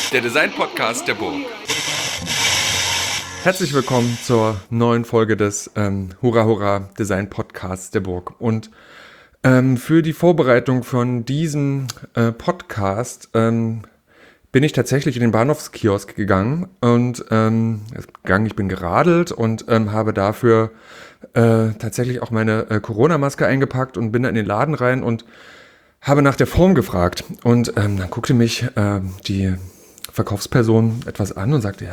der Design-Podcast der Burg. Herzlich willkommen zur neuen Folge des Hurra Hurra Design-Podcasts der Burg. Und für die Vorbereitung von diesem Podcast bin ich tatsächlich in den Bahnhofskiosk gegangen und ich bin geradelt und habe dafür tatsächlich auch meine Corona-Maske eingepackt und bin dann in den Laden rein und habe nach der Form gefragt. Und dann guckte mich die Verkaufsperson etwas an und sagte, ja,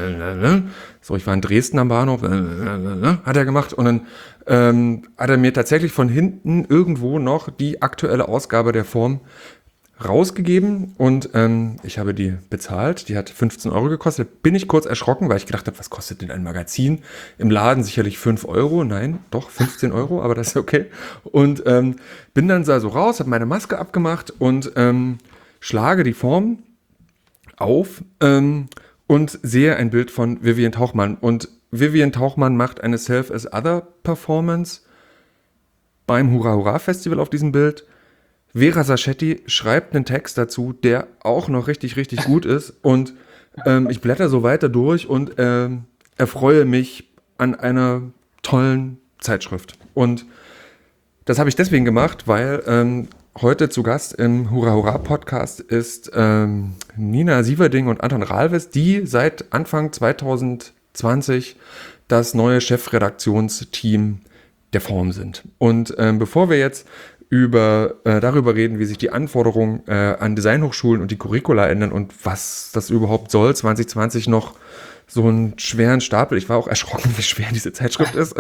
so, ich war in Dresden am Bahnhof, hat er gemacht. Und dann hat er mir tatsächlich von hinten irgendwo noch die aktuelle Ausgabe der Form rausgegeben und ich habe die bezahlt. Die hat 15 Euro gekostet. Bin ich kurz erschrocken, weil ich gedacht habe, was kostet denn ein Magazin? Im Laden sicherlich 5 Euro. Nein, doch 15 Euro, aber das ist okay. Und bin dann so raus, habe meine Maske abgemacht und schlage die Form auf und sehe ein Bild von Vivian Tauchmann. Und Vivian Tauchmann macht eine Self-as-Other-Performance beim Hurra Hurra Festival auf diesem Bild. Vera Sachetti schreibt einen Text dazu, der auch noch richtig, richtig gut ist. Und ich blätter so weiter durch und erfreue mich an einer tollen Zeitschrift. Und das habe ich deswegen gemacht, weil heute zu Gast im Hurra Hurra Podcast ist Nina Sieverding und Anton Ralves, die seit Anfang 2020 das neue Chefredaktionsteam der Form sind. Und bevor wir jetzt darüber reden, wie sich die Anforderungen an Designhochschulen und die Curricula ändern und was das überhaupt soll, 2020 noch so einen schweren Stapel, ich war auch erschrocken, wie schwer diese Zeitschrift ist,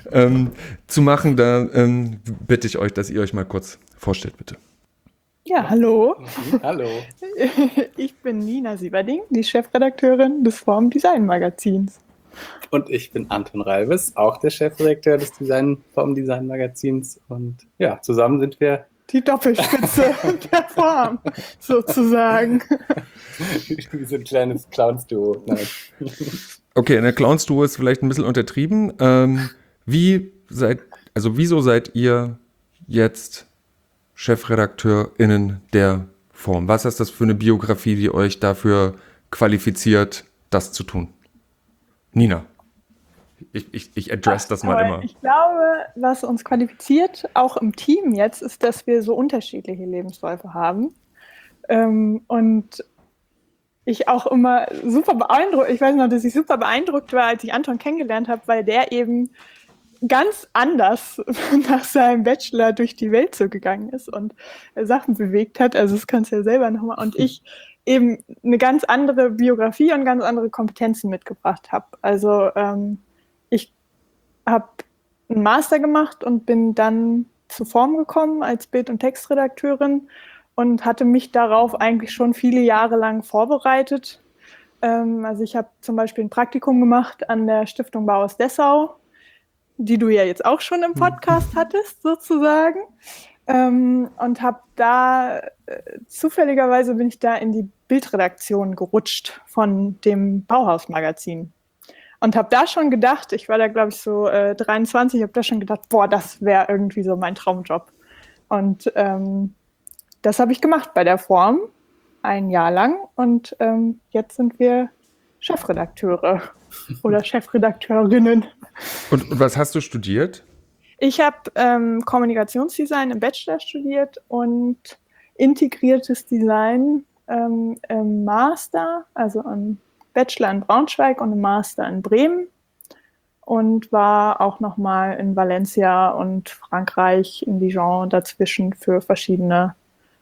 zu machen, da bitte ich euch, dass ihr euch mal kurz vorstellt, bitte. Ja, hallo. Hallo. Ich bin Nina Sieverding, die Chefredakteurin des Form Design Magazins. Und ich bin Anton Ralves, auch der Chefredakteur des Form Design Magazins. Und ja, zusammen sind wir die Doppelspitze der Form, sozusagen. wie so ein kleines Clowns-Duo. Okay, eine Clowns-Duo ist vielleicht ein bisschen untertrieben. Wieso seid ihr jetzt ChefredakteurInnen der Form? Was ist das für eine Biografie, die euch dafür qualifiziert, das zu tun? Nina, ich address das mal immer. Ich glaube, was uns qualifiziert, auch im Team jetzt, ist, dass wir so unterschiedliche Lebensläufe haben. Und ich auch immer super beeindruckt, ich weiß noch, dass ich super beeindruckt war, als ich Anton kennengelernt habe, weil der eben ganz anders nach seinem Bachelor durch die Welt so gegangen ist und Sachen bewegt hat. Also das kannst du ja selber nochmal. Und ich eben eine ganz andere Biografie und ganz andere Kompetenzen mitgebracht habe. Also ich habe einen Master gemacht und bin dann zur Form gekommen als Bild- und Textredakteurin und hatte mich darauf eigentlich schon viele Jahre lang vorbereitet. Also ich habe zum Beispiel ein Praktikum gemacht an der Stiftung Bauhaus Dessau, die du ja jetzt auch schon im Podcast hattest, sozusagen. Und habe da, zufälligerweise bin ich da in die Bildredaktion gerutscht von dem Bauhaus-Magazin. Und habe da schon gedacht, ich war da glaube ich so 23, habe da schon gedacht, boah, das wäre irgendwie so mein Traumjob. Und das habe ich gemacht bei der Form, ein Jahr lang. Und jetzt sind wir Chefredakteure oder Chefredakteurinnen. Und was hast du studiert? Ich habe Kommunikationsdesign im Bachelor studiert und integriertes Design im Master, also im Bachelor in Braunschweig und im Master in Bremen und war auch nochmal in Valencia und Frankreich, in Dijon dazwischen für verschiedene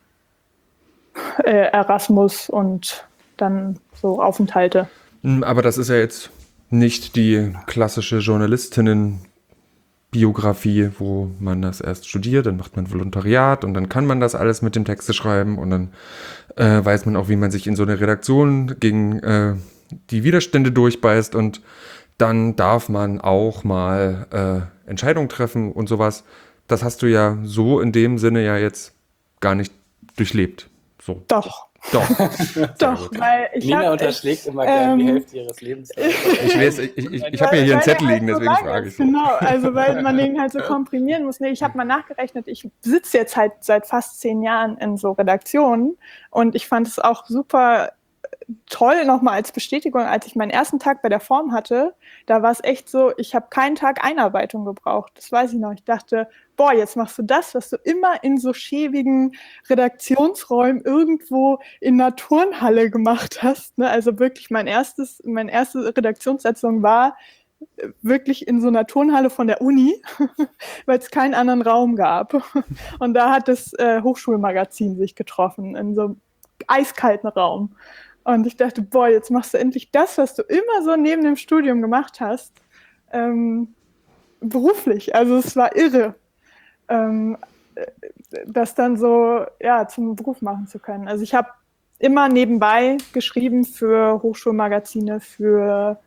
Erasmus und dann so Aufenthalte. Aber das ist ja jetzt nicht die klassische Journalistinnen-Biografie, wo man das erst studiert, dann macht man Volontariat und dann kann man das alles mit dem Texte schreiben und dann weiß man auch, wie man sich in so eine Redaktion gegen die Widerstände durchbeißt und dann darf man auch mal Entscheidungen treffen und sowas. Das hast du ja so in dem Sinne ja jetzt gar nicht durchlebt. So. Doch, Doch, weil Nina unterschlägt immer gerne die Hälfte ihres Lebens. Ich habe hier einen Zettel liegen, deswegen frage ich so. Genau, also weil man den halt so komprimieren muss. Nee, ich habe mal nachgerechnet, ich sitze jetzt halt seit fast 10 Jahren in so Redaktionen und ich fand es auch super toll nochmal als Bestätigung, als ich meinen ersten Tag bei der Form hatte, da war es echt so, ich habe keinen Tag Einarbeitung gebraucht. Das weiß ich noch. Ich dachte, boah, jetzt machst du das, was du immer in so schäbigen Redaktionsräumen irgendwo in einer Turnhalle gemacht hast. Ne? Also wirklich meine erste Redaktionssitzung war wirklich in so einer Turnhalle von der Uni, weil es keinen anderen Raum gab. Und da hat das Hochschulmagazin sich getroffen, in so einem eiskalten Raum. Und ich dachte, boah, jetzt machst du endlich das, was du immer so neben dem Studium gemacht hast, beruflich. Also es war irre, das dann so zum Beruf machen zu können. Also ich habe immer nebenbei geschrieben für Hochschulmagazine, für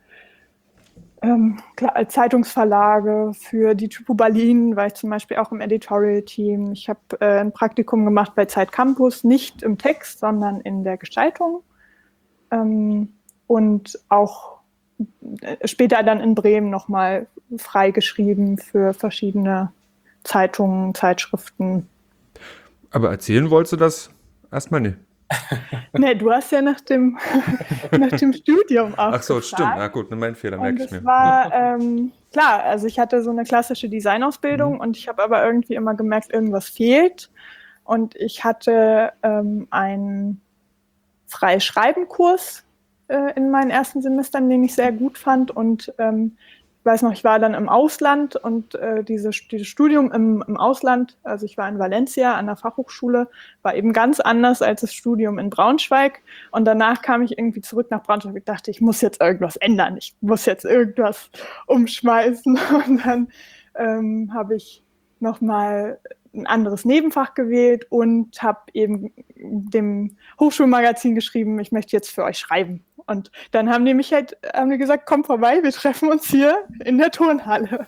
Zeitungsverlage, für die Typo Berlin, war ich zum Beispiel auch im Editorial-Team. Ich habe ein Praktikum gemacht bei Zeit Campus, nicht im Text, sondern in der Gestaltung. Und auch später dann in Bremen nochmal freigeschrieben für verschiedene Zeitungen, Zeitschriften. Aber erzählen wolltest du das erstmal nicht? Nee, du hast ja nach dem Studium auch Ach so, gefragt. stimmt. Na gut, mein Fehler, merke ich mir. Und es war, klar, also ich hatte so eine klassische Designausbildung und ich habe aber irgendwie immer gemerkt, irgendwas fehlt. Und ich hatte einen Freischreiben-Kurs in meinen ersten Semestern, den ich sehr gut fand. Und ich weiß noch, ich war dann im Ausland und dieses Studium im Ausland, also ich war in Valencia an der Fachhochschule, war eben ganz anders als das Studium in Braunschweig. Und danach kam ich irgendwie zurück nach Braunschweig und dachte, ich muss jetzt irgendwas ändern, ich muss jetzt irgendwas umschmeißen. Und dann habe ich nochmal ein anderes Nebenfach gewählt und habe eben dem Hochschulmagazin geschrieben, ich möchte jetzt für euch schreiben. Und dann haben die gesagt, komm vorbei, wir treffen uns hier in der Turnhalle.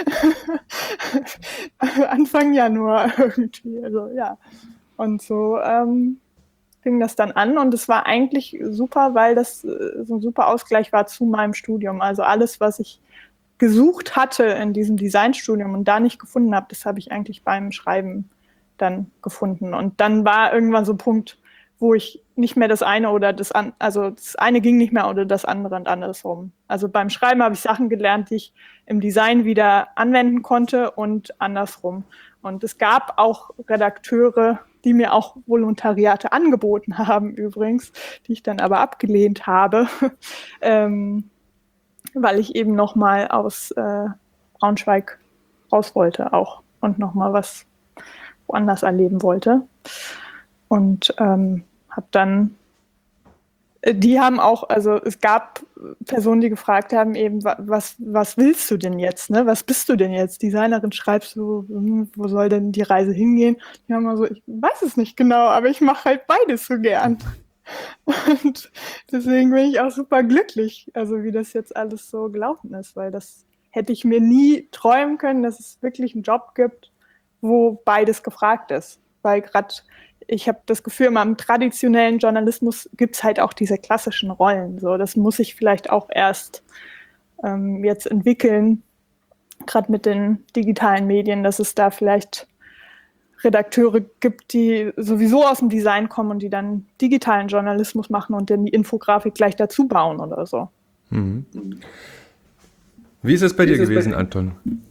Anfang Januar irgendwie, also ja. Und so fing das dann an und es war eigentlich super, weil das so ein super Ausgleich war zu meinem Studium. Also alles, was ich gesucht hatte in diesem Designstudium und da nicht gefunden habe, das habe ich eigentlich beim Schreiben dann gefunden. Und dann war irgendwann so ein Punkt, wo ich nicht mehr das eine oder also das eine ging nicht mehr oder das andere und andersrum. Also beim Schreiben habe ich Sachen gelernt, die ich im Design wieder anwenden konnte und andersrum. Und es gab auch Redakteure, die mir auch Volontariate angeboten haben übrigens, die ich dann aber abgelehnt habe, weil ich eben nochmal aus Braunschweig raus wollte auch und nochmal was woanders erleben wollte. Und habe dann, die haben auch, also es gab Personen, die gefragt haben eben, was willst du denn jetzt, ne? Was bist du denn jetzt? Designerin, schreibst du, wo soll denn die Reise hingehen? Die haben mal so, ich weiß es nicht genau, aber ich mache halt beides so gern. Und deswegen bin ich auch super glücklich, also wie das jetzt alles so gelaufen ist, weil das hätte ich mir nie träumen können, dass es wirklich einen Job gibt, wo beides gefragt ist. Weil gerade, ich habe das Gefühl, im traditionellen Journalismus gibt es halt auch diese klassischen Rollen. So, das muss ich vielleicht auch erst jetzt entwickeln, gerade mit den digitalen Medien, dass es da vielleicht Redakteure gibt, die sowieso aus dem Design kommen und die dann digitalen Journalismus machen und dann die Infografik gleich dazu bauen oder so. Mhm. Wie ist es bei dir gewesen, Anton?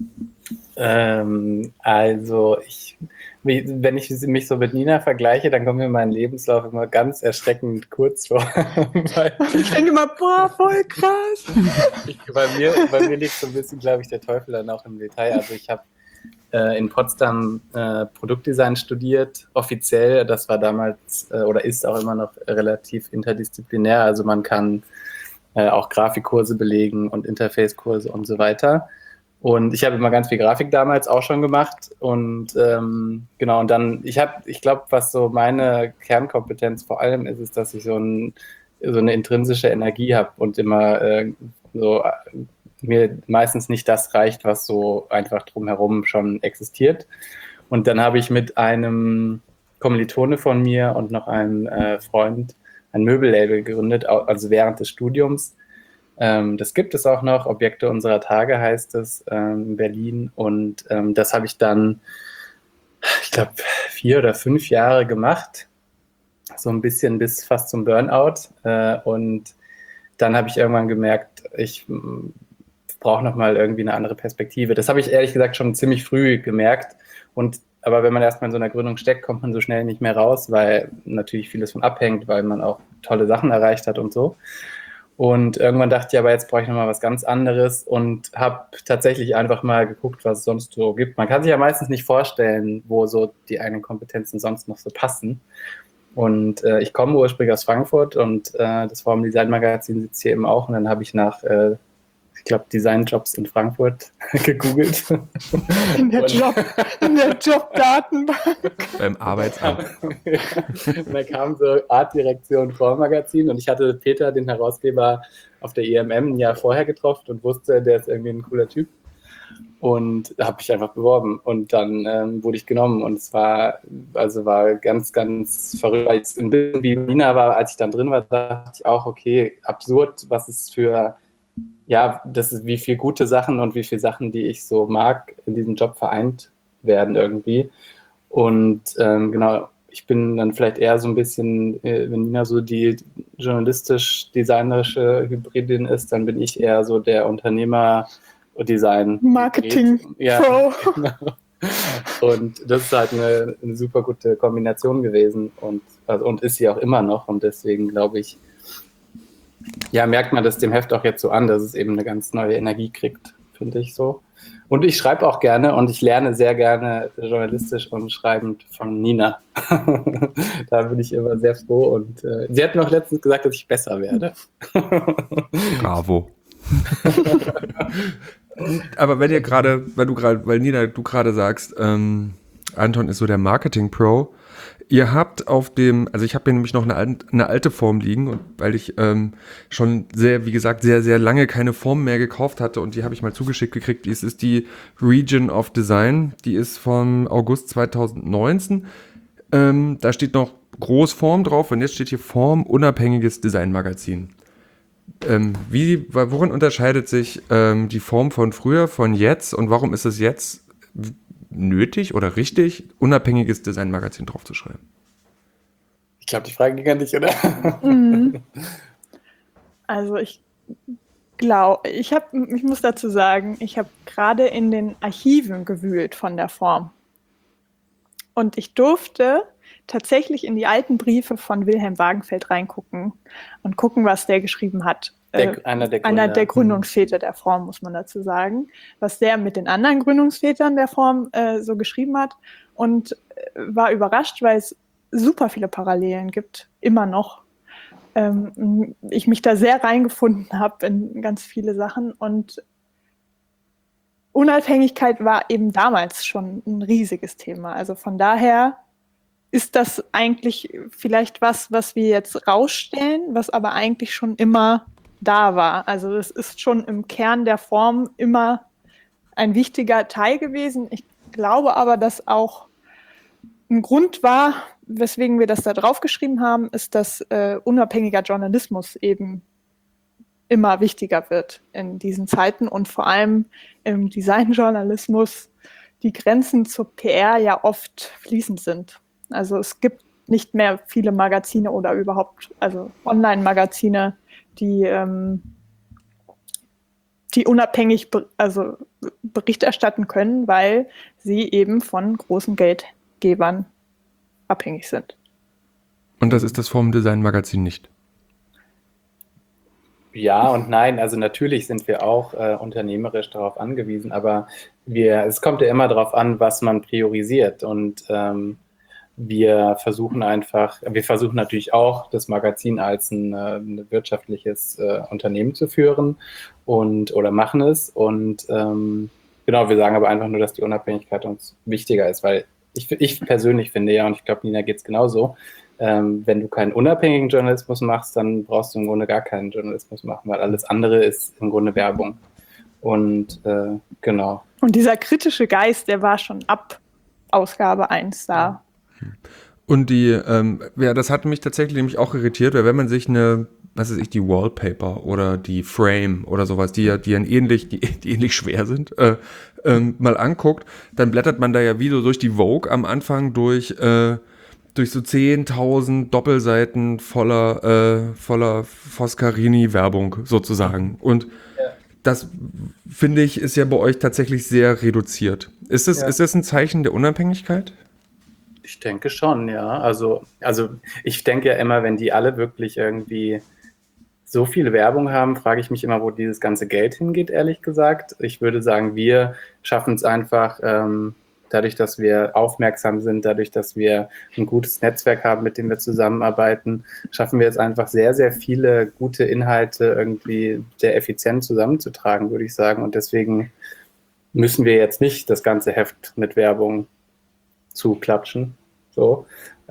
Also wenn ich mich so mit Nina vergleiche, dann kommt mir mein Lebenslauf immer ganz erschreckend kurz vor. Ich denke immer, boah, voll krass. Bei mir liegt so ein bisschen, glaube ich, der Teufel dann auch im Detail. Also ich habe in Potsdam Produktdesign studiert, offiziell. Das war damals oder ist auch immer noch relativ interdisziplinär. Also man kann auch Grafikkurse belegen und Interface-Kurse und so weiter. Und ich habe immer ganz viel Grafik damals auch schon gemacht. Und genau, und dann, ich glaube, was so meine Kernkompetenz vor allem ist, ist, dass ich so eine intrinsische Energie habe und immer mir meistens nicht das reicht, was so einfach drumherum schon existiert. Und dann habe ich mit einem Kommilitone von mir und noch einem Freund ein Möbellabel gegründet, also während des Studiums. Das gibt es auch noch, Objekte unserer Tage heißt es, in Berlin. Und das habe ich dann, ich glaube, 4 oder 5 Jahre gemacht. so ein bisschen bis fast zum Burnout. Und dann habe ich irgendwann gemerkt, ich brauche nochmal irgendwie eine andere Perspektive. Das habe ich ehrlich gesagt schon ziemlich früh gemerkt. Aber wenn man erstmal in so einer Gründung steckt, kommt man so schnell nicht mehr raus, weil natürlich vieles von abhängt, weil man auch tolle Sachen erreicht hat und so. Und irgendwann dachte ich, aber jetzt brauche ich nochmal was ganz anderes und habe tatsächlich einfach mal geguckt, was es sonst so gibt. Man kann sich ja meistens nicht vorstellen, wo so die eigenen Kompetenzen sonst noch so passen. Und ich komme ursprünglich aus Frankfurt und das Forum Design Magazin sitzt hier eben auch. Und dann habe ich nach, ich glaube, Designjobs in Frankfurt gegoogelt. In der Jobdatenbank. Beim Arbeitsamt. Und da kam so Artdirektion Forum-Magazin und ich hatte Peter, den Herausgeber, auf der IMM ein Jahr vorher getroffen und wusste, der ist irgendwie ein cooler Typ. Und da habe ich einfach beworben und dann wurde ich genommen und es war ganz, ganz verrückt. Weil es ein bisschen wie Nina war, als ich dann drin war, dachte ich auch, okay, absurd, was es für, ja, das ist, wie viele gute Sachen und wie viele Sachen, die ich so mag, in diesem Job vereint werden irgendwie. Und genau, ich bin dann vielleicht eher so ein bisschen, wenn Nina so die journalistisch-designerische Hybridin ist, dann bin ich eher so der Unternehmer-Design. Marketing-Pro. Ja, genau. Und das ist halt eine super gute Kombination gewesen und ist sie auch immer noch. Und deswegen glaube ich, ja, merkt man das dem Heft auch jetzt so an, dass es eben eine ganz neue Energie kriegt, finde ich so. Und ich schreibe auch gerne und ich lerne sehr gerne journalistisch und schreibend von Nina. Da bin ich immer sehr froh und sie hat noch letztens gesagt, dass ich besser werde. Bravo. Aber weil Nina, du gerade sagst, Anton ist so der Marketing-Pro. Ihr habt also ich habe hier nämlich noch eine alte Form liegen, und weil ich schon wie gesagt, sehr, sehr lange keine Form mehr gekauft hatte und die habe ich mal zugeschickt gekriegt. Es ist die Region of Design, die ist von August 2019. Da steht noch Großform drauf und jetzt steht hier Form unabhängiges Designmagazin. Worin unterscheidet sich die Form von früher, von jetzt und warum ist es jetzt nötig oder richtig, unabhängiges Designmagazin draufzuschreiben? Ich glaube, die Frage ging an dich, oder? Also ich glaube, ich muss dazu sagen, ich habe gerade in den Archiven gewühlt von der Form. Und ich durfte tatsächlich in die alten Briefe von Wilhelm Wagenfeld reingucken und gucken, was der geschrieben hat. Einer der Gründungsväter der Form, muss man dazu sagen, was der mit den anderen Gründungsvätern der Form so geschrieben hat und war überrascht, weil es super viele Parallelen gibt, immer noch. Ich mich da sehr reingefunden habe in ganz viele Sachen und Unabhängigkeit war eben damals schon ein riesiges Thema. Also von daher ist das eigentlich vielleicht was wir jetzt rausstellen, was aber eigentlich schon immer da war. Also es ist schon im Kern der Form immer ein wichtiger Teil gewesen. Ich glaube aber, dass auch ein Grund war, weswegen wir das da draufgeschrieben haben, ist, dass unabhängiger Journalismus eben immer wichtiger wird in diesen Zeiten und vor allem im Designjournalismus die Grenzen zur PR ja oft fließend sind. Also es gibt nicht mehr viele Magazine oder überhaupt, also Online-Magazine, die unabhängig Bericht erstatten können, weil sie eben von großen Geldgebern abhängig sind. Und das ist das Form-Design-Magazin nicht? Ja und nein, also natürlich sind wir auch unternehmerisch darauf angewiesen, aber es kommt ja immer darauf an, was man priorisiert und wir versuchen natürlich auch, das Magazin als ein wirtschaftliches Unternehmen zu führen oder machen es und genau, wir sagen aber einfach nur, dass die Unabhängigkeit uns wichtiger ist, weil ich persönlich finde ja, und ich glaube, Nina geht es genauso, wenn du keinen unabhängigen Journalismus machst, dann brauchst du im Grunde gar keinen Journalismus machen, weil alles andere ist im Grunde Werbung. Und genau. Und dieser kritische Geist, der war schon ab Ausgabe 1 da. Und das hat mich tatsächlich nämlich auch irritiert, weil wenn man sich die Wallpaper oder die Frame oder sowas, die ähnlich schwer sind, mal anguckt, dann blättert man da ja wie so durch die Vogue am Anfang durch durch so 10.000 Doppelseiten voller Foscarini-Werbung sozusagen. Und das, finde ich, ist ja bei euch tatsächlich sehr reduziert. Ist das ein Zeichen der Unabhängigkeit? Ich denke schon, ja. Also ich denke ja immer, wenn die alle wirklich irgendwie so viel Werbung haben, frage ich mich immer, wo dieses ganze Geld hingeht, ehrlich gesagt. Ich würde sagen, wir schaffen es einfach, dadurch, dass wir aufmerksam sind, dadurch, dass wir ein gutes Netzwerk haben, mit dem wir zusammenarbeiten, schaffen wir es einfach sehr, sehr viele gute Inhalte irgendwie sehr effizient zusammenzutragen, würde ich sagen. Und deswegen müssen wir jetzt nicht das ganze Heft mit Werbung zuklatschen. So.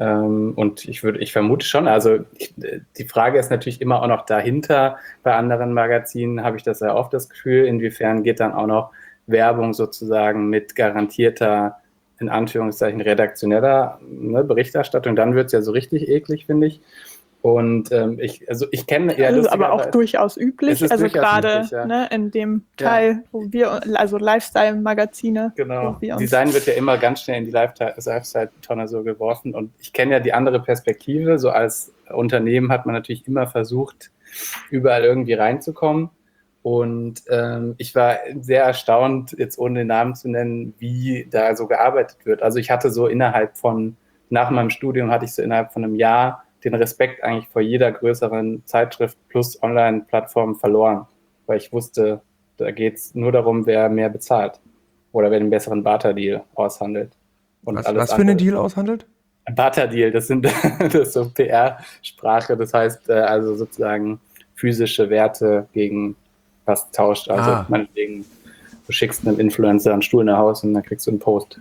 Und ich vermute schon, also die Frage ist natürlich immer auch noch dahinter. Bei anderen Magazinen habe ich das sehr oft das Gefühl, inwiefern geht dann auch noch Werbung sozusagen mit garantierter, in Anführungszeichen, redaktioneller Berichterstattung. Dann wird es ja so richtig eklig, finde ich. Und ich kenne ja. Das ist aber auch durchaus üblich, also gerade üblich, ja. Ne, in dem Teil, wo wir, also Lifestyle-Magazine. Genau. Design wird ja immer ganz schnell in die Lifestyle-Tonne so geworfen. Und ich kenne ja die andere Perspektive. So als Unternehmen hat man natürlich immer versucht, überall irgendwie reinzukommen. Und ich war sehr erstaunt, jetzt ohne den Namen zu nennen, wie da so gearbeitet wird. Also ich hatte so nach meinem Studium hatte ich so innerhalb von einem Jahr den Respekt eigentlich vor jeder größeren Zeitschrift plus Online-Plattform verloren, weil ich wusste, da geht es nur darum, wer mehr bezahlt oder wer den besseren Barter-Deal aushandelt. Und was für einen Deal aushandelt? Barter-Deal, das ist so PR-Sprache, das heißt also sozusagen physische Werte gegen was tauscht. Also meinetwegen, du schickst einem Influencer einen Stuhl nach Hause und dann kriegst du einen Post.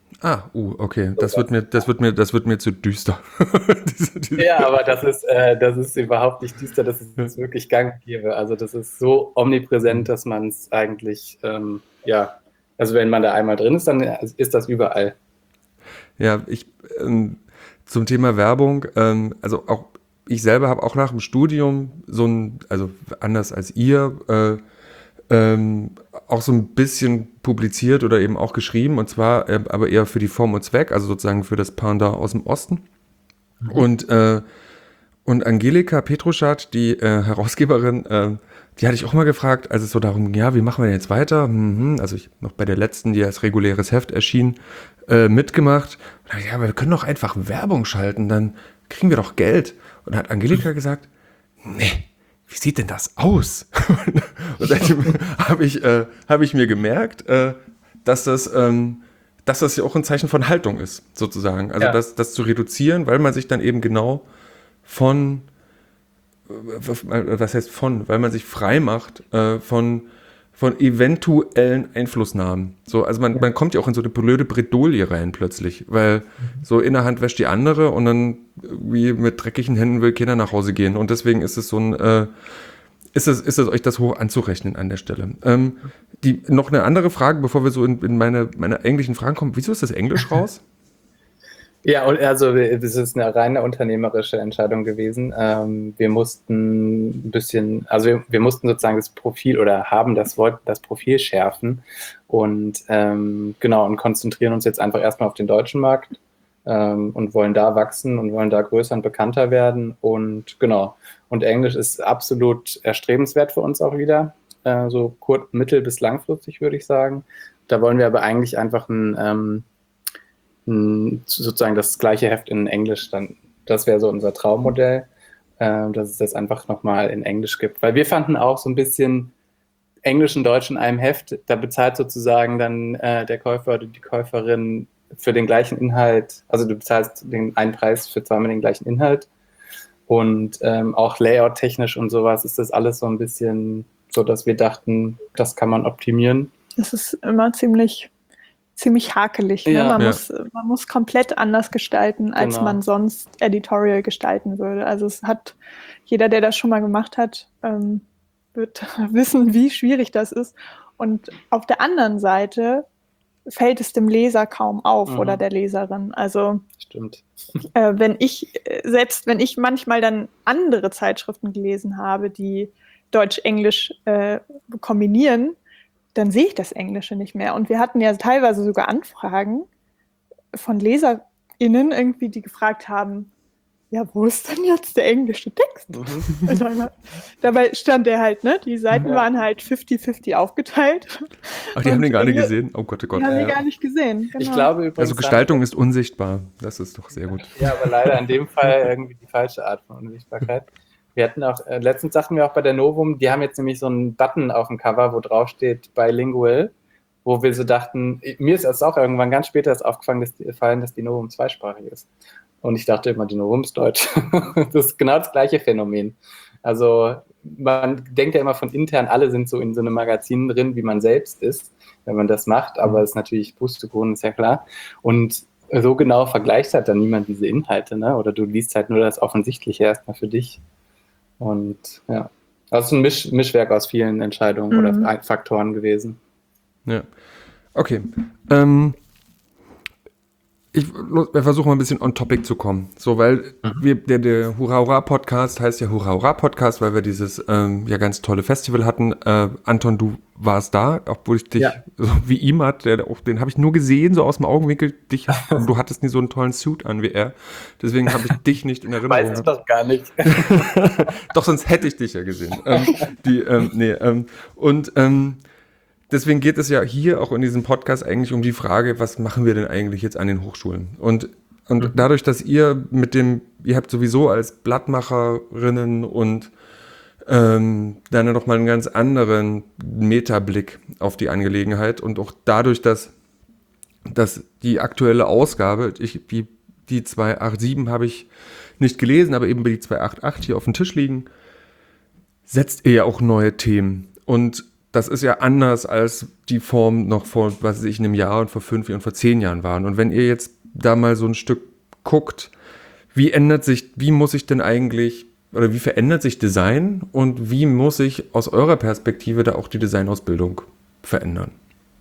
Okay. Das wird mir zu düster. Ja, aber das ist überhaupt nicht düster, das ist wirklich gang und gäbe. Also das ist so omnipräsent, dass man es eigentlich, also wenn man da einmal drin ist, dann ist das überall. Ja, zum Thema Werbung, also auch ich selber habe auch nach dem Studium also anders als ihr, auch so ein bisschen publiziert oder eben auch geschrieben, und zwar aber eher für die Form und Zweck, also sozusagen für das Pendant aus dem Osten. Und Angelika Petruschat, die Herausgeberin, die hatte ich auch mal gefragt, als es so darum ging, ja, wie machen wir denn jetzt weiter? Also ich noch bei der letzten, die als reguläres Heft erschien, mitgemacht. Und da dachte ich, ja, aber wir können doch einfach Werbung schalten, dann kriegen wir doch Geld. Und da hat Angelika gesagt, nee, wie sieht denn das aus? Und seitdem habe ich mir gemerkt, dass das ja auch ein Zeichen von Haltung ist, sozusagen. Also das zu reduzieren, weil man sich dann eben genau weil man sich frei macht von eventuellen Einflussnahmen. So, also man kommt ja auch in so eine blöde Bredouille rein plötzlich, weil so in der Hand wäscht die andere und dann wie mit dreckigen Händen will keiner nach Hause gehen. Und deswegen ist es ist es euch das hoch anzurechnen an der Stelle. Noch eine andere Frage, bevor wir so in meine englischen Fragen kommen. Wieso ist das Englisch raus? Ja, also das ist eine reine unternehmerische Entscheidung gewesen. Wir mussten ein bisschen, also wir mussten sozusagen das Profil oder haben das Profil schärfen und und konzentrieren uns jetzt einfach erstmal auf den deutschen Markt und wollen da wachsen und wollen da größer und bekannter werden und Und Englisch ist absolut erstrebenswert für uns auch wieder, so mittel- bis langfristig würde ich sagen. Da wollen wir aber eigentlich einfach sozusagen das gleiche Heft in Englisch, dann das wäre so unser Traummodell, dass es das einfach nochmal in Englisch gibt. Weil wir fanden auch so ein bisschen Englisch und Deutsch in einem Heft, da bezahlt sozusagen dann der Käufer oder die Käuferin für den gleichen Inhalt, also du bezahlst den einen Preis für zweimal den gleichen Inhalt und auch Layout-technisch und sowas ist das alles so ein bisschen so, dass wir dachten, das kann man optimieren. Das ist immer ziemlich hakelig. Ne? Ja. Man muss komplett anders gestalten, als man sonst Editorial gestalten würde. Also jeder, der das schon mal gemacht hat, wird wissen, wie schwierig das ist. Und auf der anderen Seite fällt es dem Leser kaum auf oder der Leserin. Also stimmt. Wenn ich manchmal dann andere Zeitschriften gelesen habe, die Deutsch-Englisch kombinieren, dann sehe ich das Englische nicht mehr. Und wir hatten ja teilweise sogar Anfragen von SchülerInnen irgendwie, die gefragt haben, ja, wo ist denn jetzt der englische Text? Und dabei stand der halt, ne? Die Seiten waren halt 50-50 aufgeteilt. Ach, die haben den gar nicht gesehen? Oh Gott, oh Gott. Die haben den gar nicht gesehen. Genau. Ich glaube übrigens, Also Gestaltung ist unsichtbar. Das ist doch sehr gut. Ja, aber leider in dem Fall irgendwie die falsche Art von Unsichtbarkeit. Wir hatten auch, letztens sagten wir auch bei der Novum, die haben jetzt nämlich so einen Button auf dem Cover, wo drauf steht Bilingual, wo wir so dachten, mir ist es auch irgendwann ganz später erst aufgefallen, dass die Novum zweisprachig ist. Und ich dachte immer, die Novum ist deutsch. Das ist genau das gleiche Phänomen. Also man denkt ja immer von intern, alle sind so in so einem Magazin drin, wie man selbst ist, wenn man das macht, aber es ist natürlich Pustekuchen, ist ja klar. Und so genau vergleicht halt dann niemand diese Inhalte, ne? Oder du liest halt nur das Offensichtliche erstmal für dich. Und ja, das ist ein Mischwerk aus vielen Entscheidungen oder Faktoren gewesen. Ja, okay. Wir versuchen mal ein bisschen on topic zu kommen. So, weil der Hurra Hurra Podcast heißt ja Hurra Hurra Podcast, weil wir dieses ja ganz tolle Festival hatten. Anton, du warst da, obwohl ich dich so wie ihm hat, den habe ich nur gesehen, so aus dem Augenwinkel. Du hattest nie so einen tollen Suit an wie er. Deswegen habe ich dich nicht in Erinnerung. Weißt du doch gar nicht. Doch, sonst hätte ich dich ja gesehen. Deswegen geht es ja hier auch in diesem Podcast eigentlich um die Frage, was machen wir denn eigentlich jetzt an den Hochschulen? Und dadurch, dass ihr habt sowieso als Blattmacherinnen und dann noch mal einen ganz anderen Metablick auf die Angelegenheit und auch dadurch, dass die aktuelle Ausgabe, die 287 habe ich nicht gelesen, aber eben die 288 hier auf dem Tisch liegen, setzt ihr ja auch neue Themen. Und das ist ja anders als die Form noch vor, was weiß ich, einem Jahr und vor 5 Jahren und vor 10 Jahren waren. Und wenn ihr jetzt da mal so ein Stück guckt, wie verändert sich Design und wie muss sich aus eurer Perspektive da auch die Designausbildung verändern?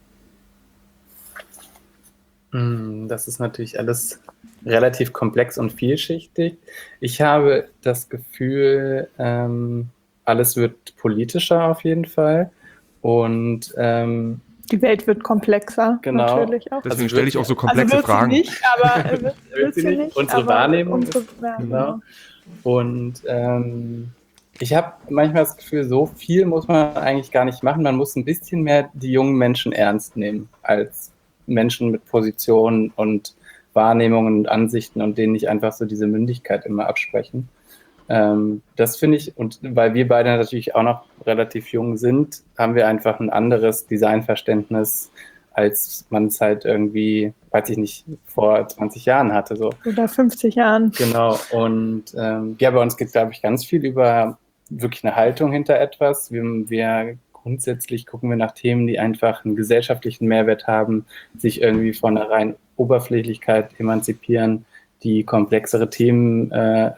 Das ist natürlich alles relativ komplex und vielschichtig. Ich habe das Gefühl, alles wird politischer auf jeden Fall. Und die Welt wird komplexer, natürlich auch. Deswegen stelle ich auch so komplexe Fragen. Nicht, aber wird sie nicht. Unsere Wahrnehmung. Genau. Und ich habe manchmal das Gefühl, so viel muss man eigentlich gar nicht machen. Man muss ein bisschen mehr die jungen Menschen ernst nehmen als Menschen mit Positionen und Wahrnehmungen und Ansichten und denen nicht einfach so diese Mündigkeit immer absprechen. Das finde ich, und weil wir beide natürlich auch noch relativ jung sind, haben wir einfach ein anderes Designverständnis, als man es halt irgendwie, weiß ich nicht, vor 20 Jahren hatte. So. Oder 50 Jahren. Genau, und bei uns geht es, glaube ich, ganz viel über wirklich eine Haltung hinter etwas. Wir grundsätzlich gucken wir nach Themen, die einfach einen gesellschaftlichen Mehrwert haben, sich irgendwie von einer reinen Oberflächlichkeit emanzipieren, die komplexere Themen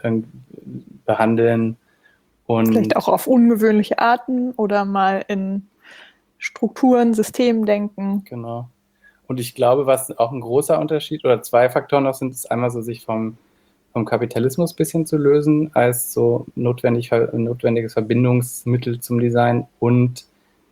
behandeln. Und vielleicht auch auf ungewöhnliche Arten oder mal in Strukturen, Systemen denken. Genau. Und ich glaube, was auch ein großer Unterschied oder 2 Faktoren noch sind, ist einmal so, sich vom Kapitalismus ein bisschen zu lösen, als so notwendiges Verbindungsmittel zum Design und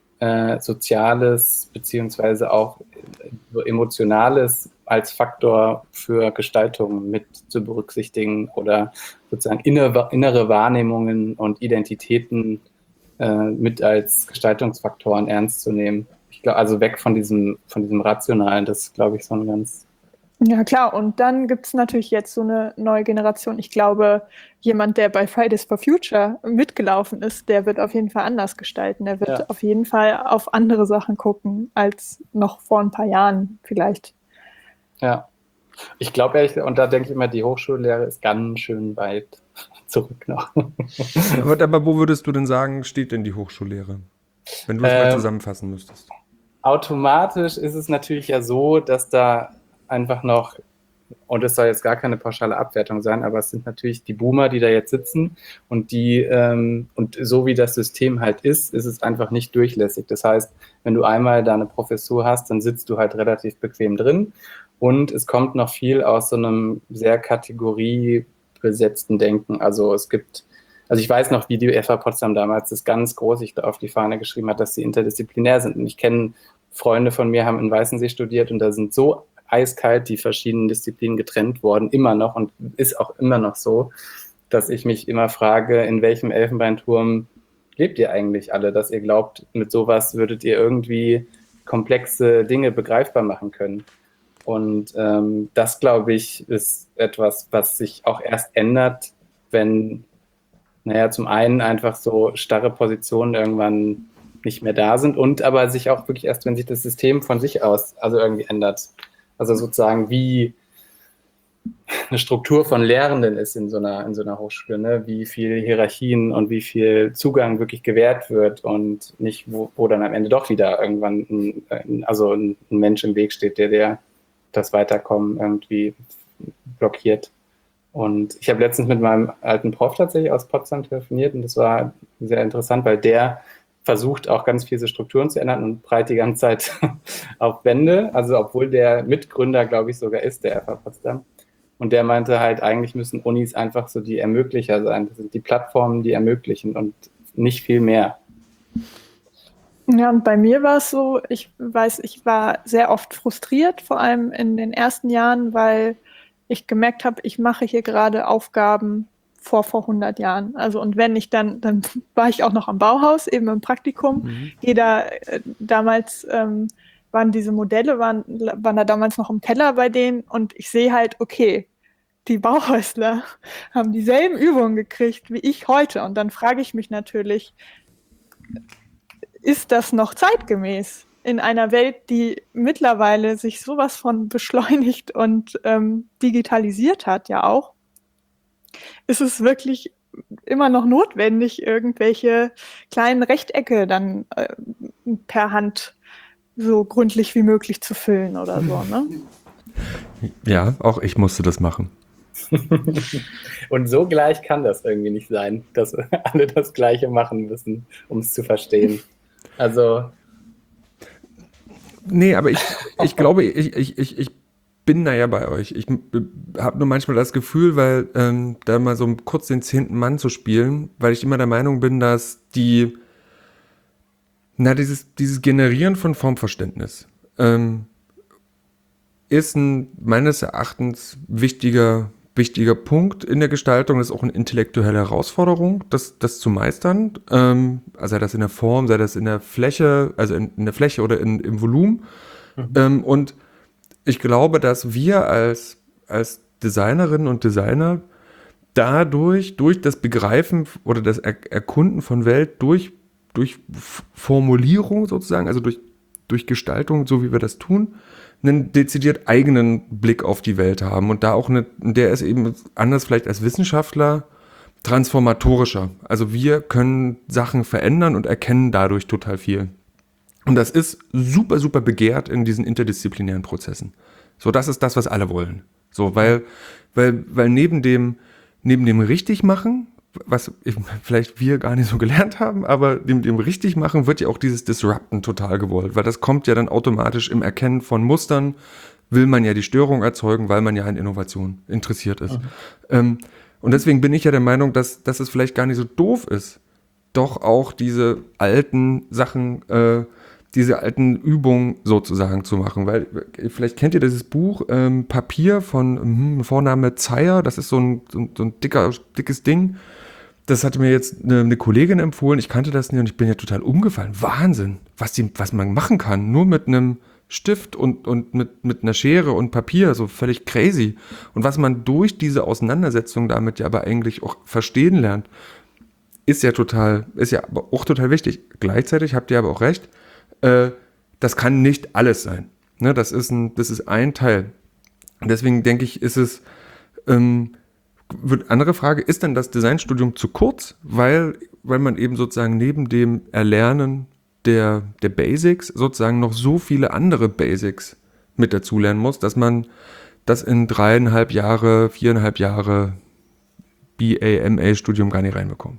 Soziales beziehungsweise auch so Emotionales als Faktor für Gestaltung mit zu berücksichtigen oder sozusagen innere Wahrnehmungen und Identitäten mit als Gestaltungsfaktoren ernst zu nehmen. Ich glaube, also weg von diesem Rationalen, das ist, glaube ich, so ein ganz... Ja, klar. Und dann gibt es natürlich jetzt so eine neue Generation. Ich glaube, jemand, der bei Fridays for Future mitgelaufen ist, der wird auf jeden Fall anders gestalten. Der wird auf jeden Fall auf andere Sachen gucken, als noch vor ein paar Jahren vielleicht. Ja, ich glaube ehrlich, und da denke ich immer, die Hochschullehre ist ganz schön weit zurück noch. Aber wo würdest du denn sagen, steht denn die Hochschullehre? Wenn du es mal zusammenfassen müsstest. Automatisch ist es natürlich ja so, dass da einfach noch, und es soll jetzt gar keine pauschale Abwertung sein, aber es sind natürlich die Boomer, die da jetzt sitzen und und so wie das System halt ist es einfach nicht durchlässig. Das heißt, wenn du einmal da eine Professur hast, dann sitzt du halt relativ bequem drin und es kommt noch viel aus so einem sehr kategoriebesetzten Denken. Also ich weiß noch, wie die FH Potsdam damals das ganz groß auf die Fahne geschrieben hat, dass sie interdisziplinär sind. Und ich kenne Freunde von mir, haben in Weißensee studiert und da sind so eiskalt die verschiedenen Disziplinen getrennt worden, immer noch und ist auch immer noch so, dass ich mich immer frage, in welchem Elfenbeinturm lebt ihr eigentlich alle, dass ihr glaubt, mit sowas würdet ihr irgendwie komplexe Dinge begreifbar machen können. Und das, glaube ich, ist etwas, was sich auch erst ändert, wenn, zum einen einfach so starre Positionen irgendwann nicht mehr da sind und aber sich auch wirklich erst, wenn sich das System von sich aus also irgendwie ändert. Also sozusagen wie eine Struktur von Lehrenden ist in so einer Hochschule, ne? Wie viel Hierarchien und wie viel Zugang wirklich gewährt wird und nicht, wo dann am Ende doch wieder irgendwann ein Mensch im Weg steht, der das Weiterkommen irgendwie blockiert. Und ich habe letztens mit meinem alten Prof tatsächlich aus Potsdam telefoniert und das war sehr interessant, weil der versucht auch ganz viele Strukturen zu ändern und breit die ganze Zeit auf Wände, also obwohl der Mitgründer, glaube ich, sogar ist, der FH Potsdam. Und der meinte halt, eigentlich müssen Unis einfach so die Ermöglicher sein. Das sind die Plattformen, die ermöglichen und nicht viel mehr. Ja, und bei mir war es so, ich war sehr oft frustriert, vor allem in den ersten Jahren, weil ich gemerkt habe, ich mache hier gerade Aufgaben vor 100 Jahren. Also und wenn ich dann war ich auch noch am Bauhaus, eben im Praktikum. Damals waren diese Modelle, waren da damals noch im Keller bei denen und ich sehe halt, okay, die Bauhäusler haben dieselben Übungen gekriegt wie ich heute. Und dann frage ich mich natürlich, ist das noch zeitgemäß in einer Welt, die mittlerweile sich sowas von beschleunigt und digitalisiert hat, ja auch? Ist es wirklich immer noch notwendig, irgendwelche kleinen Rechtecke dann per Hand so gründlich wie möglich zu füllen oder so, ne? Ja, auch ich musste das machen. Und so gleich kann das irgendwie nicht sein, dass alle das Gleiche machen müssen, um es zu verstehen. Also. Nee, aber ich glaube, ich bin da ja bei euch. Ich habe nur manchmal das Gefühl, weil da mal so kurz den 10. Mann zu spielen, weil ich immer der Meinung bin, dass dieses Generieren von Formverständnis ist ein meines Erachtens wichtiger Punkt in der Gestaltung. Das ist auch eine intellektuelle Herausforderung, das zu meistern. Sei das in der Form, sei das in der Fläche, also in der Fläche oder im Volumen. Und ich glaube, dass wir als Designerinnen und Designer dadurch, durch das Begreifen oder das Erkunden von Welt, durch Formulierung sozusagen, also durch Gestaltung, so wie wir das tun, einen dezidiert eigenen Blick auf die Welt haben und da auch der ist eben anders vielleicht als Wissenschaftler transformatorischer. Also wir können Sachen verändern und erkennen dadurch total viel. Und das ist super, super begehrt in diesen interdisziplinären Prozessen. So, das ist das, was alle wollen. So, weil neben dem Richtigmachen, was vielleicht wir gar nicht so gelernt haben, aber dem Richtigmachen wird ja auch dieses Disrupten total gewollt, weil das kommt ja dann automatisch im Erkennen von Mustern, will man ja die Störung erzeugen, weil man ja an Innovation interessiert ist. Und deswegen bin ich ja der Meinung, dass es vielleicht gar nicht so doof ist, doch auch diese alten Sachen, diese alten Übungen sozusagen zu machen, weil vielleicht kennt ihr dieses Buch Papier von Vorname Zeyer, das ist so ein dickes Ding. Das hatte mir jetzt eine Kollegin empfohlen, ich kannte das nicht und ich bin ja total umgefallen. Wahnsinn, was man machen kann, nur mit einem Stift und mit einer Schere und Papier, so völlig crazy. Und was man durch diese Auseinandersetzung damit ja aber eigentlich auch verstehen lernt, ist ja aber auch total wichtig. Gleichzeitig habt ihr aber auch recht, das kann nicht alles sein. Ne, das ist ein Teil. Und deswegen denke ich, andere Frage, ist denn das Designstudium zu kurz, weil man eben sozusagen neben dem Erlernen der Basics sozusagen noch so viele andere Basics mit dazu lernen muss, dass man das in 4,5 Jahre BA, MA-Studium gar nicht reinbekommt?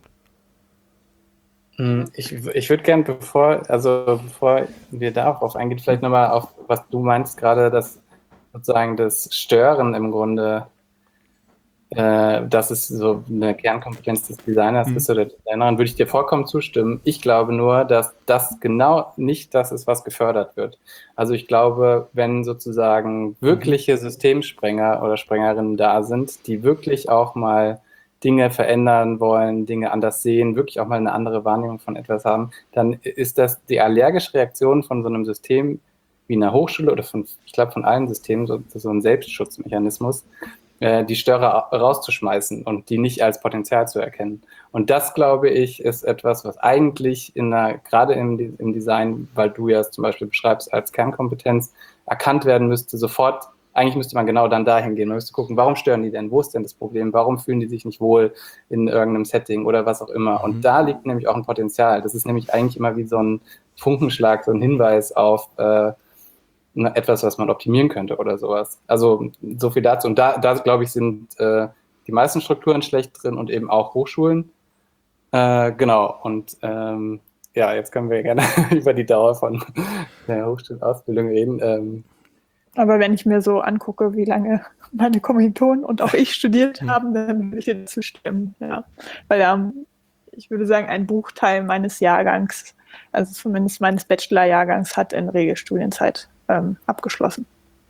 Ich würde gerne, bevor wir darauf eingehen, vielleicht nochmal auf, was du meinst gerade, dass sozusagen das Stören im Grunde dass es so eine Kernkompetenz des Designers ist oder der Designerin, würde ich dir vollkommen zustimmen. Ich glaube nur, dass das genau nicht das ist, was gefördert wird. Also ich glaube, wenn sozusagen wirkliche Systemsprenger oder Sprengerinnen da sind, die wirklich auch mal Dinge verändern wollen, Dinge anders sehen, wirklich auch mal eine andere Wahrnehmung von etwas haben, dann ist das die allergische Reaktion von so einem System wie einer Hochschule oder ich glaube von allen Systemen, so ein Selbstschutzmechanismus, die Störer rauszuschmeißen und die nicht als Potenzial zu erkennen. Und das, glaube ich, ist etwas, was eigentlich gerade im Design, weil du ja es zum Beispiel beschreibst als Kernkompetenz, erkannt werden müsste sofort. Eigentlich müsste man genau dann dahin gehen. Man müsste gucken, warum stören die denn? Wo ist denn das Problem? Warum fühlen die sich nicht wohl in irgendeinem Setting oder was auch immer? Und da liegt nämlich auch ein Potenzial. Das ist nämlich eigentlich immer wie so ein Funkenschlag, so ein Hinweis auf etwas, was man optimieren könnte oder sowas. Also so viel dazu. Und da glaube ich, sind die meisten Strukturen schlecht drin und eben auch Hochschulen. Genau. Und jetzt können wir gerne über die Dauer von der Hochschulausbildung reden. Aber wenn ich mir so angucke, wie lange meine Kommilitonen und auch ich studiert haben, dann würde ich dir zustimmen. Ja. Weil ich würde sagen, ein Bruchteil meines Jahrgangs, also zumindest meines Bachelorjahrgangs, hat in Regelstudienzeit abgeschlossen.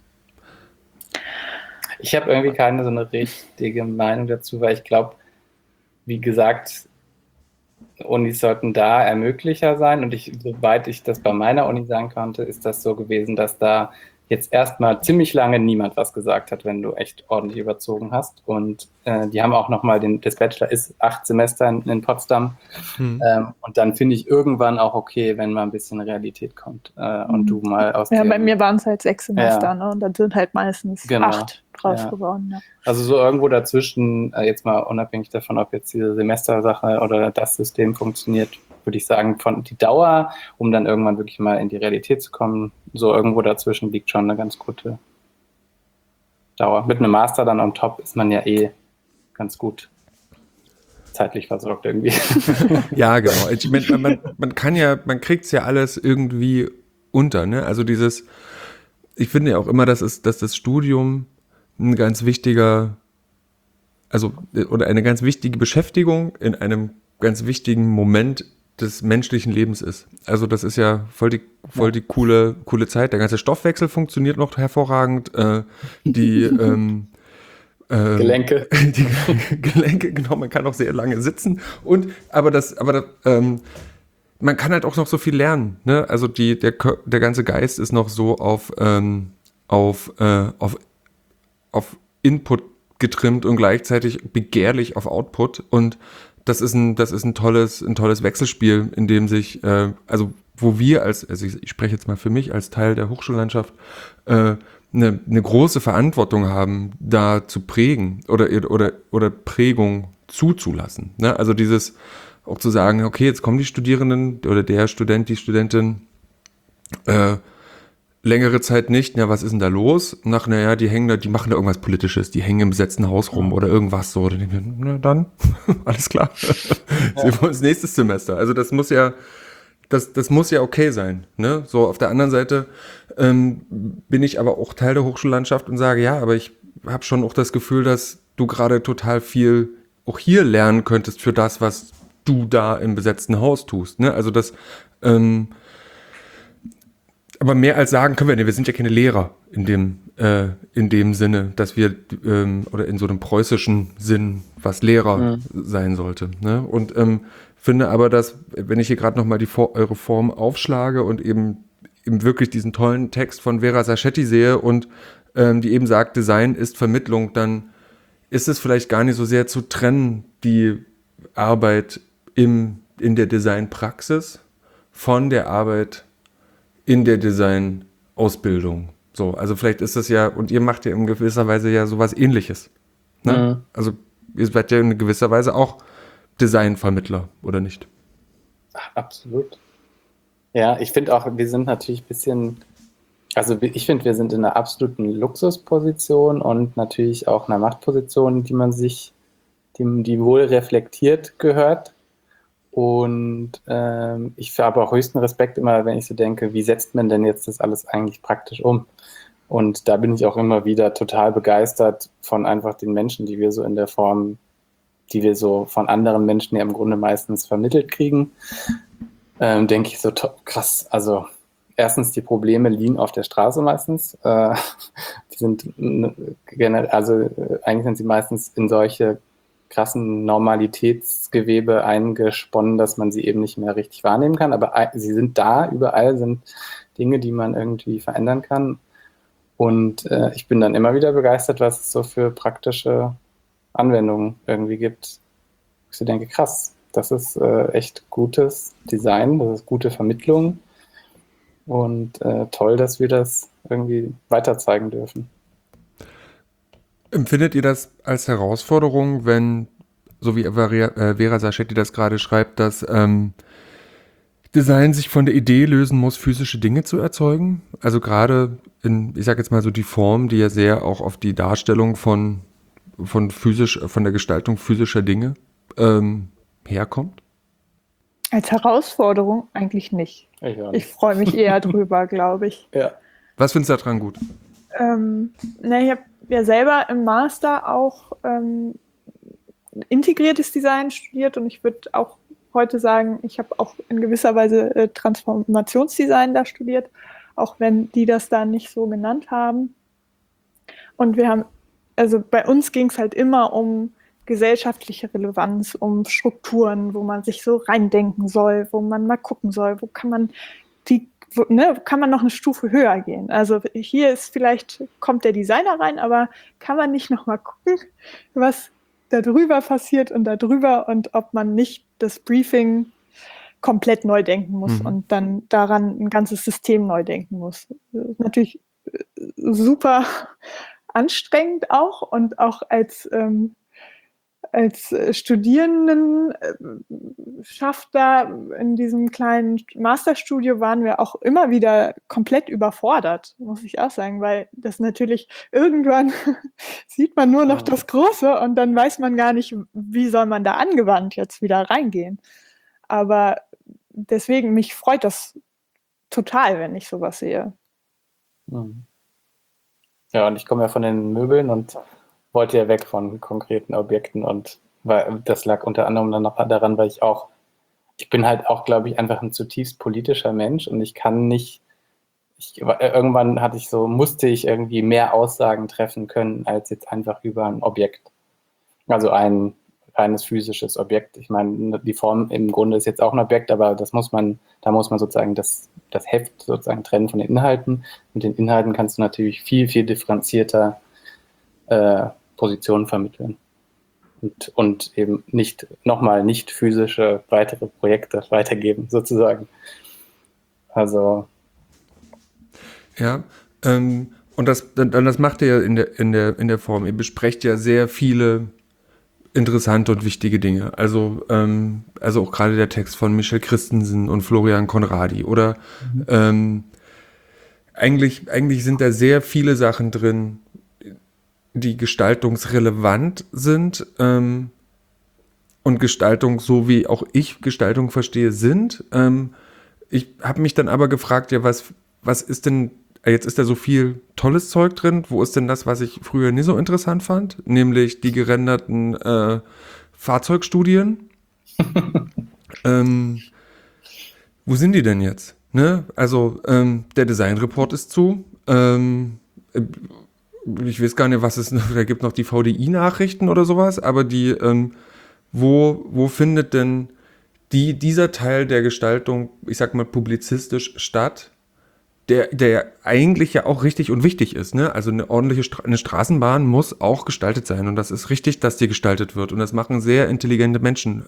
Ich habe irgendwie keine so eine richtige Meinung dazu, weil ich glaube, wie gesagt, Unis sollten da Ermöglicher sein und soweit ich das bei meiner Uni sagen konnte, ist das so gewesen, dass da jetzt erstmal ziemlich lange niemand was gesagt hat, wenn du echt ordentlich überzogen hast. Und die haben auch nochmal, das Bachelor ist 8 Semester in Potsdam. Und dann finde ich irgendwann auch okay, wenn mal ein bisschen Realität kommt. Und du mal aus bei mir waren es halt 6 Semester, Ja. Ne? Und dann sind halt meistens 8 draus geworden. Ja. Also so irgendwo dazwischen, jetzt mal unabhängig davon, ob jetzt diese Semestersache oder das System funktioniert, würde ich sagen, von die Dauer, um dann irgendwann wirklich mal in die Realität zu kommen, so irgendwo dazwischen liegt schon eine ganz gute Dauer. Mit einem Master dann on top ist man ja ganz gut zeitlich versorgt irgendwie. Ja, genau. Ich meine, man kriegt es ja alles irgendwie unter, ne? Also ich finde ja auch immer, dass das Studium ein ganz wichtiger, oder eine ganz wichtige Beschäftigung in einem ganz wichtigen Moment des menschlichen Lebens ist. Also das ist ja voll die coole Zeit. Der ganze Stoffwechsel funktioniert noch hervorragend. Die Gelenke. Die Gelenke, genau, man kann auch sehr lange sitzen. Aber man kann halt auch noch so viel lernen. Ne? Also der ganze Geist ist noch so auf Input getrimmt und gleichzeitig begehrlich auf Output. Und das ist ein tolles Wechselspiel, in dem sich, wo wir ich spreche jetzt mal für mich als Teil der Hochschullandschaft, eine große Verantwortung haben, da zu prägen oder Prägung zuzulassen. Ne? Also dieses auch zu sagen, okay, jetzt kommen die Studierenden oder der Student, die Studentin längere Zeit nicht, ja, was ist denn da los? Die machen da irgendwas Politisches, die hängen im besetzten Haus rum oder irgendwas so. Na dann, alles klar. Sehen wir uns nächstes Semester. Also das muss ja okay sein. Ne? So, auf der anderen Seite bin ich aber auch Teil der Hochschullandschaft und sage, ja, aber ich habe schon auch das Gefühl, dass du gerade total viel auch hier lernen könntest für das, was du da im besetzten Haus tust. Ne? Also aber mehr als sagen können wir nicht, wir sind ja keine Lehrer in dem Sinne, dass wir, oder in so einem preußischen Sinn, was Lehrer sein sollte. Ne? Und finde aber, dass, wenn ich hier gerade nochmal eure Form aufschlage und eben wirklich diesen tollen Text von Vera Sachetti sehe und die eben sagt, Design ist Vermittlung, dann ist es vielleicht gar nicht so sehr zu trennen, die Arbeit in der Designpraxis von der Arbeit in der Design-Ausbildung. So, also vielleicht ist das ja, und ihr macht ja in gewisser Weise ja sowas Ähnliches. Ne? Also ihr seid ja in gewisser Weise auch Designvermittler, oder nicht? Absolut. Ja, ich finde auch, wir sind natürlich ein bisschen, also ich finde, wir sind in einer absoluten Luxusposition und natürlich auch einer Machtposition, die die wohl reflektiert gehört. Und ich habe auch höchsten Respekt immer, wenn ich so denke, wie setzt man denn jetzt das alles eigentlich praktisch um? Und da bin ich auch immer wieder total begeistert von einfach den Menschen, die wir so in der Form, die wir so von anderen Menschen ja im Grunde meistens vermittelt kriegen. Denke ich so, krass, also erstens, die Probleme liegen auf der Straße meistens. Die sind eigentlich sind sie meistens in solche krassen Normalitätsgewebe eingesponnen, dass man sie eben nicht mehr richtig wahrnehmen kann. Aber sie sind da, überall sind Dinge, die man irgendwie verändern kann. Und ich bin dann immer wieder begeistert, was es so für praktische Anwendungen irgendwie gibt. Ich so denke, krass, das ist echt gutes Design, das ist gute Vermittlung. Und toll, dass wir das irgendwie weiter zeigen dürfen. Empfindet ihr das als Herausforderung, wenn, so wie Vera Sachetti das gerade schreibt, dass Design sich von der Idee lösen muss, physische Dinge zu erzeugen? Also gerade in, ich sag jetzt mal so die Form, die ja sehr auch auf die Darstellung von der Gestaltung physischer Dinge herkommt? Als Herausforderung eigentlich nicht. Ich freue mich eher drüber, glaube ich. Ja. Was findest du daran gut? Ich habe ja selber im Master auch integriertes Design studiert und ich würde auch heute sagen, ich habe auch in gewisser Weise Transformationsdesign da studiert, auch wenn die das da nicht so genannt haben. Und also bei uns ging es halt immer um gesellschaftliche Relevanz, um Strukturen, wo man sich so reindenken soll, wo man mal gucken soll, wo kann man kann man noch eine Stufe höher gehen. Also hier kommt der Designer rein, aber kann man nicht noch mal gucken, was da drüber passiert und da drüber und ob man nicht das Briefing komplett neu denken muss und dann daran ein ganzes System neu denken muss. Das ist natürlich super anstrengend auch und auch als Studierendenschaftler in diesem kleinen Masterstudio waren wir auch immer wieder komplett überfordert, muss ich auch sagen, weil das natürlich irgendwann sieht man nur noch das Große und dann weiß man gar nicht, wie soll man da angewandt jetzt wieder reingehen. Aber deswegen, mich freut das total, wenn ich sowas sehe. Ja, und ich komme ja von den Möbeln und wollte ja weg von konkreten Objekten und das lag unter anderem dann noch daran, weil ich bin halt auch, glaube ich, einfach ein zutiefst politischer Mensch und ich kann nicht, irgendwann musste ich irgendwie mehr Aussagen treffen können, als jetzt einfach über ein Objekt. Also ein reines physisches Objekt. Ich meine, die Form im Grunde ist jetzt auch ein Objekt, aber da muss man sozusagen das Heft sozusagen trennen von den Inhalten. Mit den Inhalten kannst du natürlich viel, viel differenzierter Positionen vermitteln und eben nicht physische weitere Projekte weitergeben, sozusagen. Also. Ja, und das macht ihr ja in der Form. Ihr besprecht ja sehr viele interessante und wichtige Dinge. Also auch gerade der Text von Michel Christensen und Florian Conradi. Oder eigentlich sind da sehr viele Sachen drin, die gestaltungsrelevant sind und Gestaltung, so wie auch ich Gestaltung verstehe, sind. Ich habe mich dann aber gefragt, ja, was ist denn, jetzt ist da so viel tolles Zeug drin, wo ist denn das, was ich früher nie so interessant fand? Nämlich die gerenderten Fahrzeugstudien. Wo sind die denn jetzt? Ne? Also der Designreport ist zu. Ich weiß gar nicht, was es da gibt, noch die VDI-Nachrichten oder sowas, aber die, wo findet denn dieser Teil der Gestaltung, ich sag mal publizistisch statt, der eigentlich ja auch richtig und wichtig ist, ne? Also eine Straßenbahn muss auch gestaltet sein und das ist richtig, dass die gestaltet wird und das machen sehr intelligente Menschen.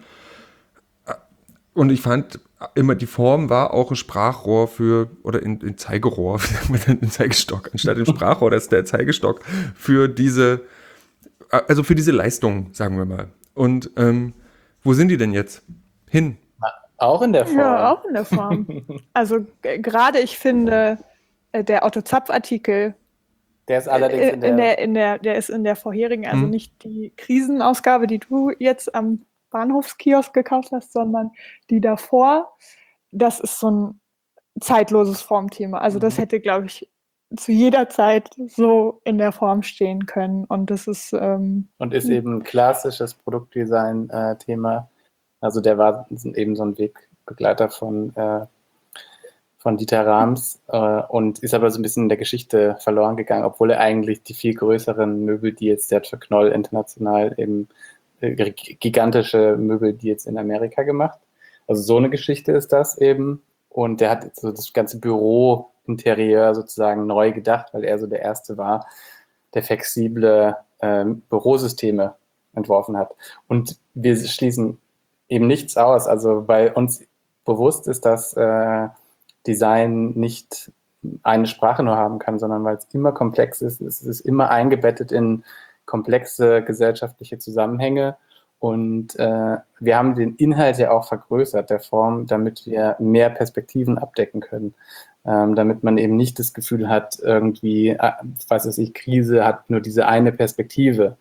Und ich fand immer, die Form war auch ein Sprachrohr oder ein Zeigerohr, ein Zeigestock, anstatt ein Sprachrohr, das ist der Zeigestock für diese Leistung, sagen wir mal. Und wo sind die denn jetzt hin? Auch in der Form. Ja, auch in der Form. Also gerade ich finde, der Otto-Zapf-Artikel, der ist allerdings der ist in der vorherigen, also nicht die Krisenausgabe, die du jetzt am Bahnhofskiosk gekauft hast, sondern die davor, das ist so ein zeitloses Formthema. Also das hätte, glaube ich, zu jeder Zeit so in der Form stehen können. Und das ist Und ist eben ein klassisches Produktdesign-Thema. Also der war eben so ein Wegbegleiter von Dieter Rams und ist aber so ein bisschen in der Geschichte verloren gegangen, obwohl er eigentlich die viel größeren Möbel, die jetzt der hat für Knoll international eben gigantische Möbel, die jetzt in Amerika gemacht. Also so eine Geschichte ist das eben. Und der hat so das ganze Bürointerieur sozusagen neu gedacht, weil er so der Erste war, der flexible Bürosysteme entworfen hat. Und wir schließen eben nichts aus, also weil uns bewusst ist, dass Design nicht eine Sprache nur haben kann, sondern weil es immer komplex ist, es ist immer eingebettet in komplexe gesellschaftliche Zusammenhänge und wir haben den Inhalt ja auch vergrößert, der Form, damit wir mehr Perspektiven abdecken können, damit man eben nicht das Gefühl hat, irgendwie, was weiß ich, Krise hat nur diese eine Perspektive.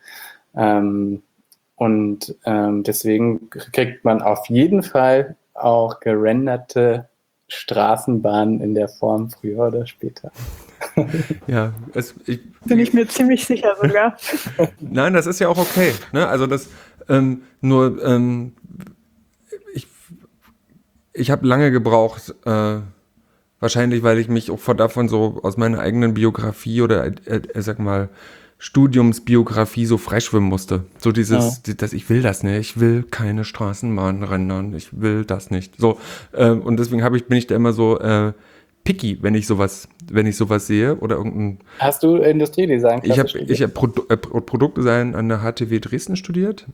Deswegen kriegt man auf jeden Fall auch gerenderte Straßenbahnen in der Form früher oder später. Ja, bin ich mir ziemlich sicher sogar. Nein, das ist ja auch okay. Ne? Also das ich habe lange gebraucht, wahrscheinlich, weil ich mich auch davon so aus meiner eigenen Biografie oder sag mal Studiumsbiografie so freischwimmen musste. So ich will das nicht, ich will keine Straßenbahn rendern, ich will das nicht. So und deswegen bin ich da immer so picky, wenn ich sowas sehe oder irgendein. Hast du Industriedesign? Ich habe Produktdesign an der HTW Dresden studiert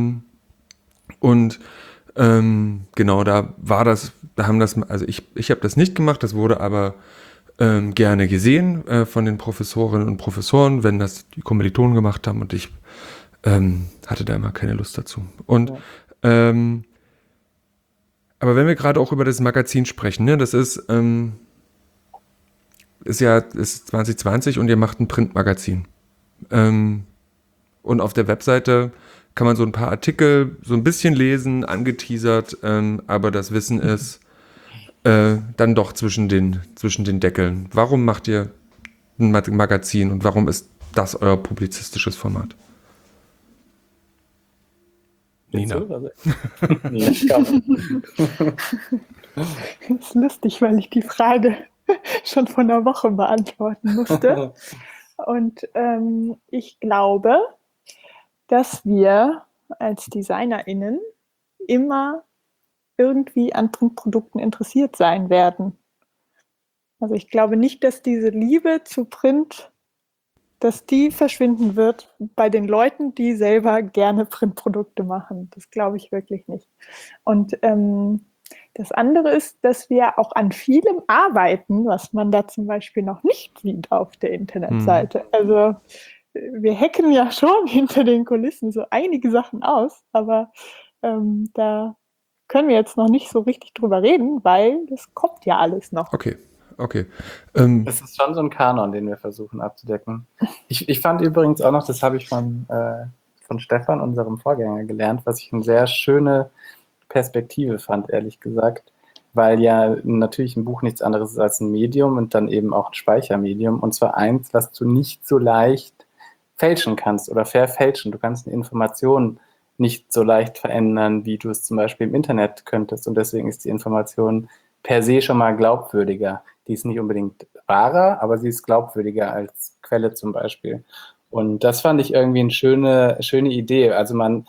und genau, da haben das, also ich habe das nicht gemacht, das wurde aber gerne gesehen von den Professorinnen und Professoren, wenn das die Kommilitonen gemacht haben und ich hatte da immer keine Lust dazu. Und aber wenn wir gerade auch über das Magazin sprechen, ne, das ist 2020 und ihr macht ein Printmagazin. Und auf der Webseite kann man so ein paar Artikel so ein bisschen lesen, angeteasert, aber das Wissen ist dann doch zwischen den Deckeln. Warum macht ihr ein Magazin und warum ist das euer publizistisches Format? Nina. Das ist lustig, weil ich die Frage schon vor einer Woche beantworten musste. Und ich glaube, dass wir als DesignerInnen immer irgendwie an Printprodukten interessiert sein werden. Also ich glaube nicht, dass diese Liebe zu Print, dass die verschwinden wird bei den Leuten, die selber gerne Printprodukte machen. Das glaube ich wirklich nicht. Und das andere ist, dass wir auch an vielem arbeiten, was man da zum Beispiel noch nicht sieht auf der Internetseite. Also wir hacken ja schon hinter den Kulissen so einige Sachen aus, aber da können wir jetzt noch nicht so richtig drüber reden, weil das kommt ja alles noch. Okay. Es ist schon so ein Kanon, den wir versuchen abzudecken. Ich fand übrigens auch noch, das habe ich von Stefan, unserem Vorgänger, gelernt, was ich eine sehr schöne Perspektive fand, ehrlich gesagt, weil ja natürlich ein Buch nichts anderes ist als ein Medium und dann eben auch ein Speichermedium und zwar eins, was du nicht so leicht fälschen kannst oder verfälschen. Du kannst eine Information nicht so leicht verändern, wie du es zum Beispiel im Internet könntest und deswegen ist die Information per se schon mal glaubwürdiger. Die ist nicht unbedingt wahrer, aber sie ist glaubwürdiger als Quelle zum Beispiel. Und das fand ich irgendwie eine schöne Idee. Also man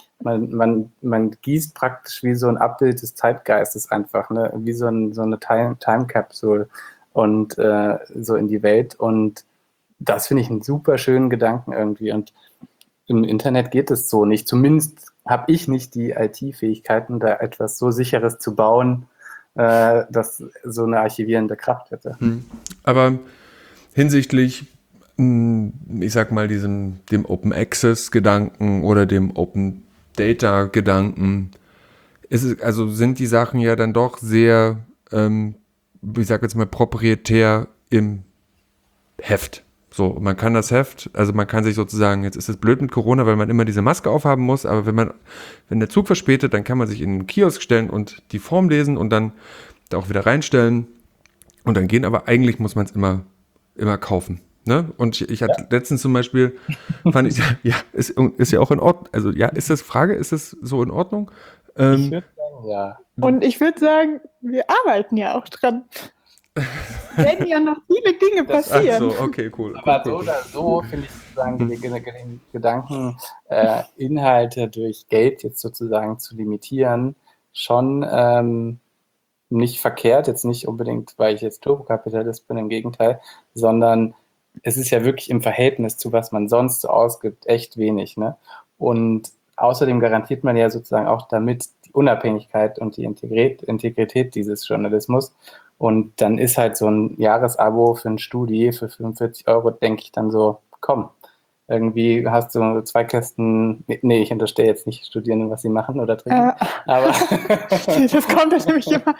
gießt praktisch wie so ein Abbild des Zeitgeistes einfach, ne? Wie so eine Time Capsule und so in die Welt. Und das finde ich einen super schönen Gedanken irgendwie. Und im Internet geht es so nicht. Zumindest habe ich nicht die IT-Fähigkeiten, da etwas so Sicheres zu bauen, das so eine archivierende Kraft hätte. Aber hinsichtlich, ich sag mal, dem Open Access Gedanken oder dem Open Data Gedanken, sind die Sachen ja dann doch sehr, ich sag jetzt mal, proprietär im Heft. So, man kann das Heft, also man kann sich sozusagen, jetzt ist es blöd mit Corona, weil man immer diese Maske aufhaben muss, aber wenn der Zug verspätet, dann kann man sich in den Kiosk stellen und die Form lesen und dann da auch wieder reinstellen und dann gehen, aber eigentlich muss man es immer immer kaufen. Ne? Und ich hatte letztens zum Beispiel, fand ich, ja, ist ja auch in Ordnung. Also ja, ist das so in Ordnung? Ich würde sagen, ja. Und ich würde sagen, wir arbeiten ja auch dran. Werden ja noch viele Dinge Ach passieren. so, okay, cool. Aber so oder so finde ich sozusagen den Gedanken, Inhalte durch Geld jetzt sozusagen zu limitieren, schon nicht verkehrt, jetzt nicht unbedingt, weil ich jetzt Turbokapitalist bin, im Gegenteil, sondern es ist ja wirklich im Verhältnis zu was man sonst so ausgibt, echt wenig. Ne? Und außerdem garantiert man ja sozusagen auch damit die Unabhängigkeit und die Integrität dieses Journalismus. Und dann ist halt so ein Jahresabo für ein Studi für 45 Euro, denke ich dann so, komm, irgendwie hast du 2 Kästen, nee, ich unterstelle jetzt nicht Studierenden, was sie machen oder trinken, aber Das kommt ja nämlich immer.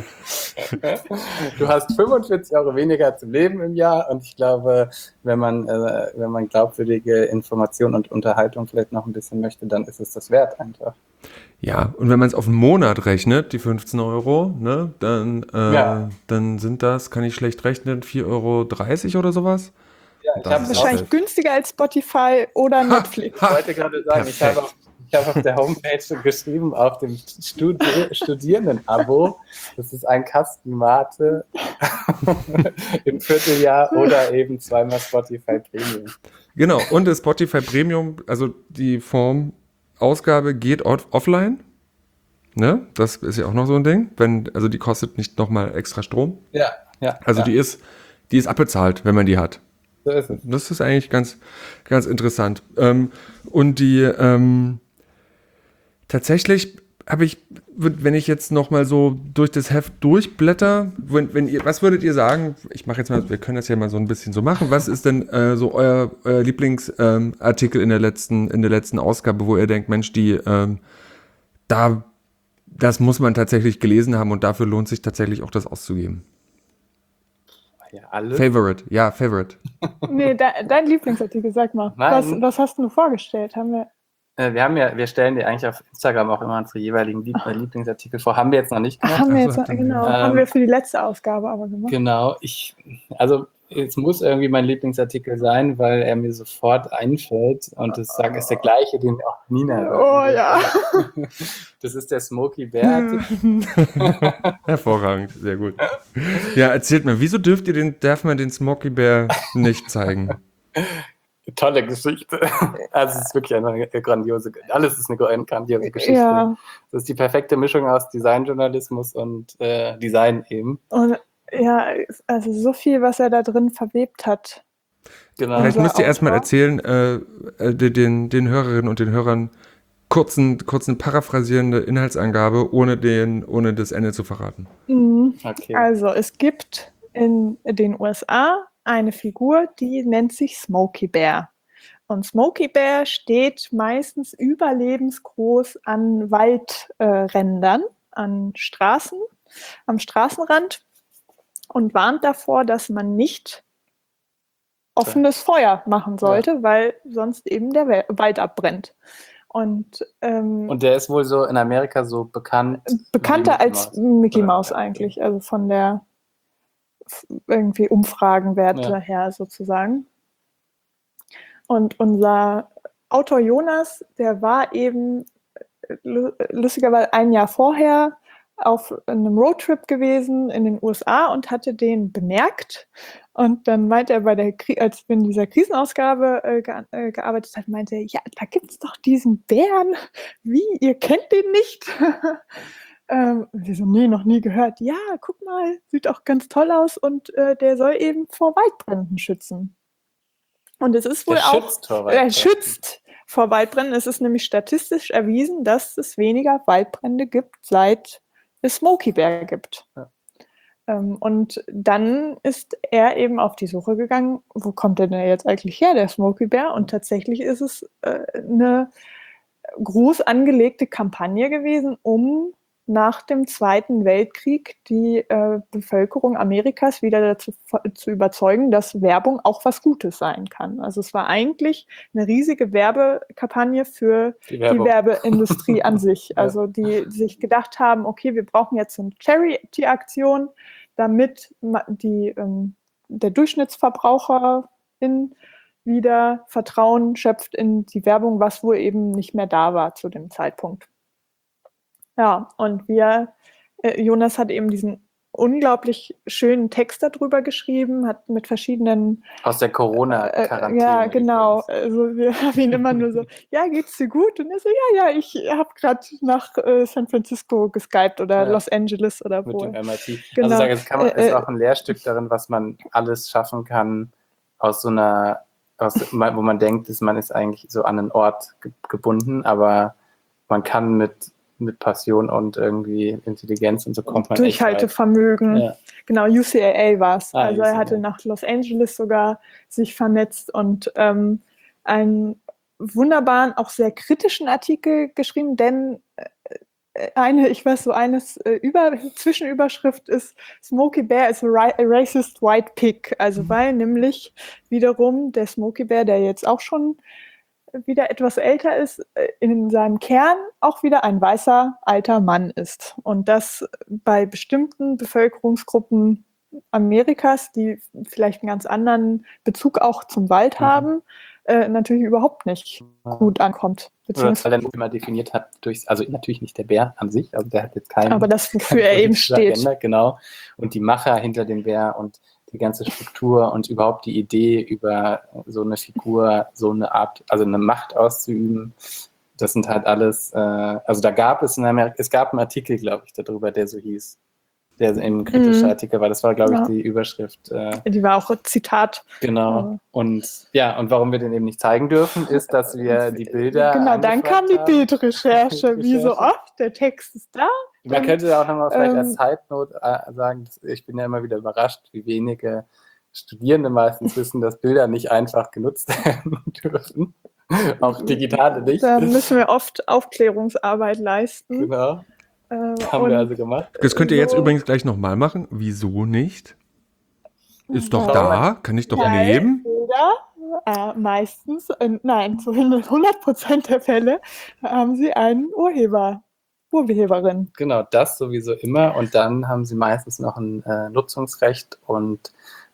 du hast 45 Euro weniger zum Leben im Jahr und ich glaube, wenn man glaubwürdige Information und Unterhaltung vielleicht noch ein bisschen möchte, dann ist es das wert einfach. Ja, und wenn man es auf einen Monat rechnet, die 15 Euro, ne, dann sind das, kann ich schlecht rechnen, 4,30 Euro oder sowas. Ja, ich habe Wahrscheinlich günstiger als Spotify oder Netflix. Ich wollte gerade sagen, ich habe auf der Homepage geschrieben, auf dem Studierenden-Abo, das ist ein Kasten Mate im Vierteljahr oder eben 2-mal Spotify Premium. Genau, und das Spotify Premium, also die Formausgabe geht offline. Ne? Das ist ja auch noch so ein Ding. Also die kostet nicht nochmal extra Strom. Ja. Also die ist abbezahlt, wenn man die hat. So ist es. Das ist eigentlich ganz, ganz interessant. Und tatsächlich habe ich, wenn ich jetzt nochmal so durch das Heft durchblätter, was würdet ihr sagen? Ich mache jetzt mal, wir können das ja mal so ein bisschen so machen. Was ist denn so euer Lieblingsartikel in der letzten Ausgabe, wo ihr denkt, Mensch, das muss man tatsächlich gelesen haben und dafür lohnt sich tatsächlich auch das auszugeben? Ja, alles. Favorite. Nee, dein Lieblingsartikel, sag mal. Was hast du vorgestellt? Wir stellen dir eigentlich auf Instagram auch immer unsere jeweiligen Lieblingsartikel vor. Haben wir jetzt noch nicht gemacht. Haben wir für die letzte Ausgabe aber gemacht. Genau, also es muss irgendwie mein Lieblingsartikel sein, weil er mir sofort einfällt und das ist der gleiche, den auch Nina. Oh ja. Das ist der Smokey Bear. Hervorragend, sehr gut. Ja, erzählt mir, wieso darf man den Smokey Bear nicht zeigen? Tolle Geschichte. Also es ist wirklich eine grandiose Geschichte. Ja. Das ist die perfekte Mischung aus Designjournalismus und Design eben. Und ja, also so viel, was er da drin verwebt hat. Genau. Vielleicht müsst ihr erstmal erzählen, den Hörerinnen und den Hörern kurzen paraphrasierende Inhaltsangabe, ohne das Ende zu verraten. Okay. Also es gibt in den USA eine Figur, die nennt sich Smokey Bear. Und Smokey Bear steht meistens überlebensgroß an Waldrändern, am Straßenrand und warnt davor, dass man nicht offenes Feuer machen sollte, weil sonst eben der Wald abbrennt. Und der ist wohl so in Amerika so bekannter als Mickey Mouse eigentlich, also von der irgendwie Umfragenwerte her sozusagen. Und unser Autor Jonas, der war eben lustigerweise ein Jahr vorher auf einem Roadtrip gewesen in den USA und hatte den bemerkt. Und dann meinte er, als wir in dieser Krisenausgabe gearbeitet hat, meinte er, ja, da gibt es doch diesen Bären. Wie, ihr kennt den nicht? Wir so, nee, noch nie gehört. Ja, guck mal, sieht auch ganz toll aus und der soll eben vor Waldbränden schützen. Und es ist wohl er schützt vor Waldbränden. Es ist nämlich statistisch erwiesen, dass es weniger Waldbrände gibt, seit es Smokey Bear gibt. Ja. Und dann ist er eben auf die Suche gegangen, wo kommt der denn jetzt eigentlich her, der Smokey Bear? Und tatsächlich ist es eine groß angelegte Kampagne gewesen, um nach dem Zweiten Weltkrieg die Bevölkerung Amerikas wieder dazu zu überzeugen, dass Werbung auch was Gutes sein kann. Also es war eigentlich eine riesige Werbekampagne für die Werbeindustrie an sich. Also die sich gedacht haben, okay, wir brauchen jetzt so eine Charity-Aktion, damit die der Durchschnittsverbraucherin wieder Vertrauen schöpft in die Werbung, was wohl eben nicht mehr da war zu dem Zeitpunkt. Ja, und Jonas hat eben diesen unglaublich schönen Text darüber geschrieben, hat mit verschiedenen... Aus der Corona-Quarantäne. Ja, genau. Also wir haben ihn immer nur so, ja, geht's dir gut? Und er so, ja, ich habe gerade nach San Francisco geskypt oder Los Angeles oder mit wo. dem MIT. Genau. Also es ist auch ein Lehrstück darin, was man alles schaffen kann aus so einer, wo man denkt, man ist eigentlich so an einen Ort gebunden, aber man kann mit Passion und irgendwie Intelligenz und so kommt man Durchhaltevermögen. Ja. Genau, UCLA war es. Also UCLA. Er hatte nach Los Angeles sogar sich vernetzt und einen wunderbaren, auch sehr kritischen Artikel geschrieben, denn eine Zwischenüberschrift ist Smokey Bear is a racist white pig. Also weil nämlich wiederum der Smokey Bear, der jetzt auch schon wieder etwas älter ist, in seinem Kern auch wieder ein weißer alter Mann ist. Und das bei bestimmten Bevölkerungsgruppen Amerikas, die vielleicht einen ganz anderen Bezug auch zum Wald haben, natürlich überhaupt nicht gut ankommt. Weil er immer definiert hat, also natürlich nicht der Bär an sich, also der hat jetzt keinen... Aber das, wofür er eben steht. Agenda, genau. Und die Macher hinter dem Bär und die ganze Struktur und überhaupt die Idee über so eine Figur, so eine Art, also eine Macht auszuüben, das sind halt alles, also da gab es es gab einen Artikel, glaube ich, darüber, der so hieß, der ein kritischer Artikel war, das war, glaube ich, die Überschrift. Die war auch ein Zitat. Genau. Und warum wir den eben nicht zeigen dürfen, ist, dass wir die Bilder... Genau, dann kam die Bildrecherche, wie so oft, der Text ist da. Man könnte auch nochmal vielleicht als Side-Note sagen, ich bin ja immer wieder überrascht, wie wenige Studierende meistens wissen, dass Bilder nicht einfach genutzt werden dürfen. Auch digitale nicht. Da müssen wir oft Aufklärungsarbeit leisten. Genau. Haben wir also gemacht. Das könnt ihr jetzt übrigens gleich nochmal machen. Wieso nicht? Ist doch da, kann ich doch nehmen. Bilder, meistens, nein, zu 100% der Fälle haben sie einen Urheberin. Genau, das sowieso immer. Und dann haben sie meistens noch ein Nutzungsrecht und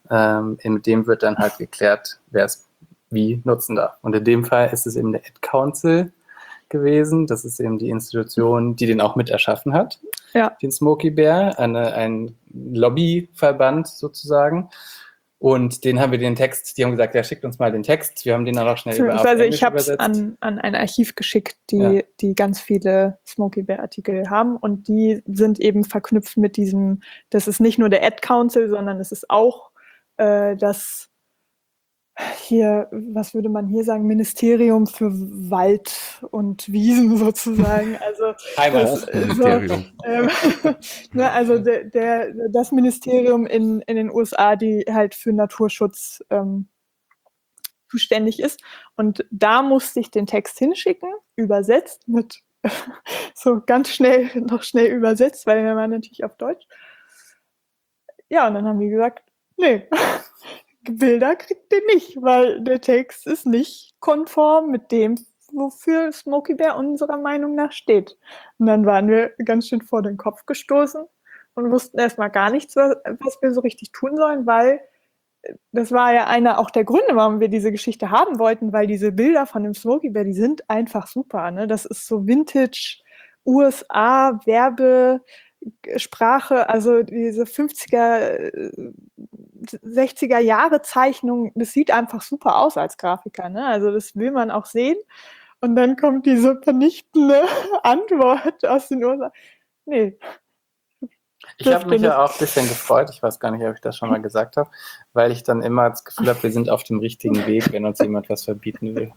in dem wird dann halt geklärt, wer es wie nutzen darf. Und in dem Fall ist es eben der Ad Council gewesen. Das ist eben die Institution, die den auch mit erschaffen hat, den Smokey Bear, ein Lobbyverband sozusagen. Und den haben wir den Text, die haben gesagt, ja, schickt uns mal den Text. Wir haben den dann auch schnell übersetzt. Also ich habe es an ein Archiv geschickt, die ganz viele Smokey Bear Artikel haben und die sind eben verknüpft mit diesem, das ist nicht nur der Ad Council, sondern es ist auch das hier, was würde man hier sagen, Ministerium für Wald und Wiesen sozusagen. Also Heimatministerium. Also das Ministerium in den USA, die halt für Naturschutz zuständig ist. Und da musste ich den Text hinschicken, übersetzt mit so ganz schnell übersetzt, weil er war natürlich auf Deutsch. Ja, und dann haben die gesagt, nee, Bilder kriegt ihr nicht, weil der Text ist nicht konform mit dem, wofür Smokey Bear unserer Meinung nach steht. Und dann waren wir ganz schön vor den Kopf gestoßen und wussten erstmal gar nichts, was wir so richtig tun sollen, weil das war ja einer auch der Gründe, warum wir diese Geschichte haben wollten, weil diese Bilder von dem Smokey Bear, die sind einfach super. Ne? Das ist so Vintage USA Werbesprache, also diese 50er, 60er Jahre Zeichnung, das sieht einfach super aus als Grafiker. Ne? Also das will man auch sehen. Und dann kommt diese vernichtende Antwort aus den USA. Nee. Ich habe mich ja auch ein bisschen gefreut, ich weiß gar nicht, ob ich das schon mal gesagt habe, weil ich dann immer das Gefühl habe, wir sind auf dem richtigen Weg, wenn uns jemand was verbieten will.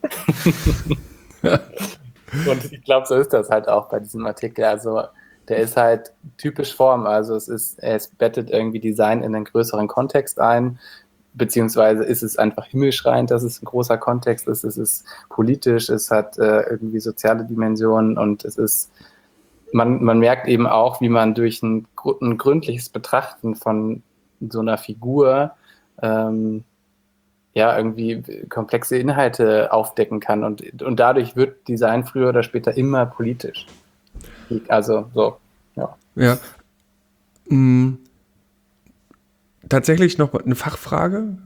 Und ich glaube, so ist das halt auch bei diesem Artikel. Also der ist halt typisch Form, also es bettet irgendwie Design in einen größeren Kontext ein, beziehungsweise ist es einfach himmelschreiend, dass es ein großer Kontext ist, es ist politisch, es hat irgendwie soziale Dimensionen und es ist, man merkt eben auch, wie man durch ein gründliches Betrachten von so einer Figur irgendwie komplexe Inhalte aufdecken kann und dadurch wird Design früher oder später immer politisch. Also so, ja. Ja. tatsächlich noch eine Fachfrage.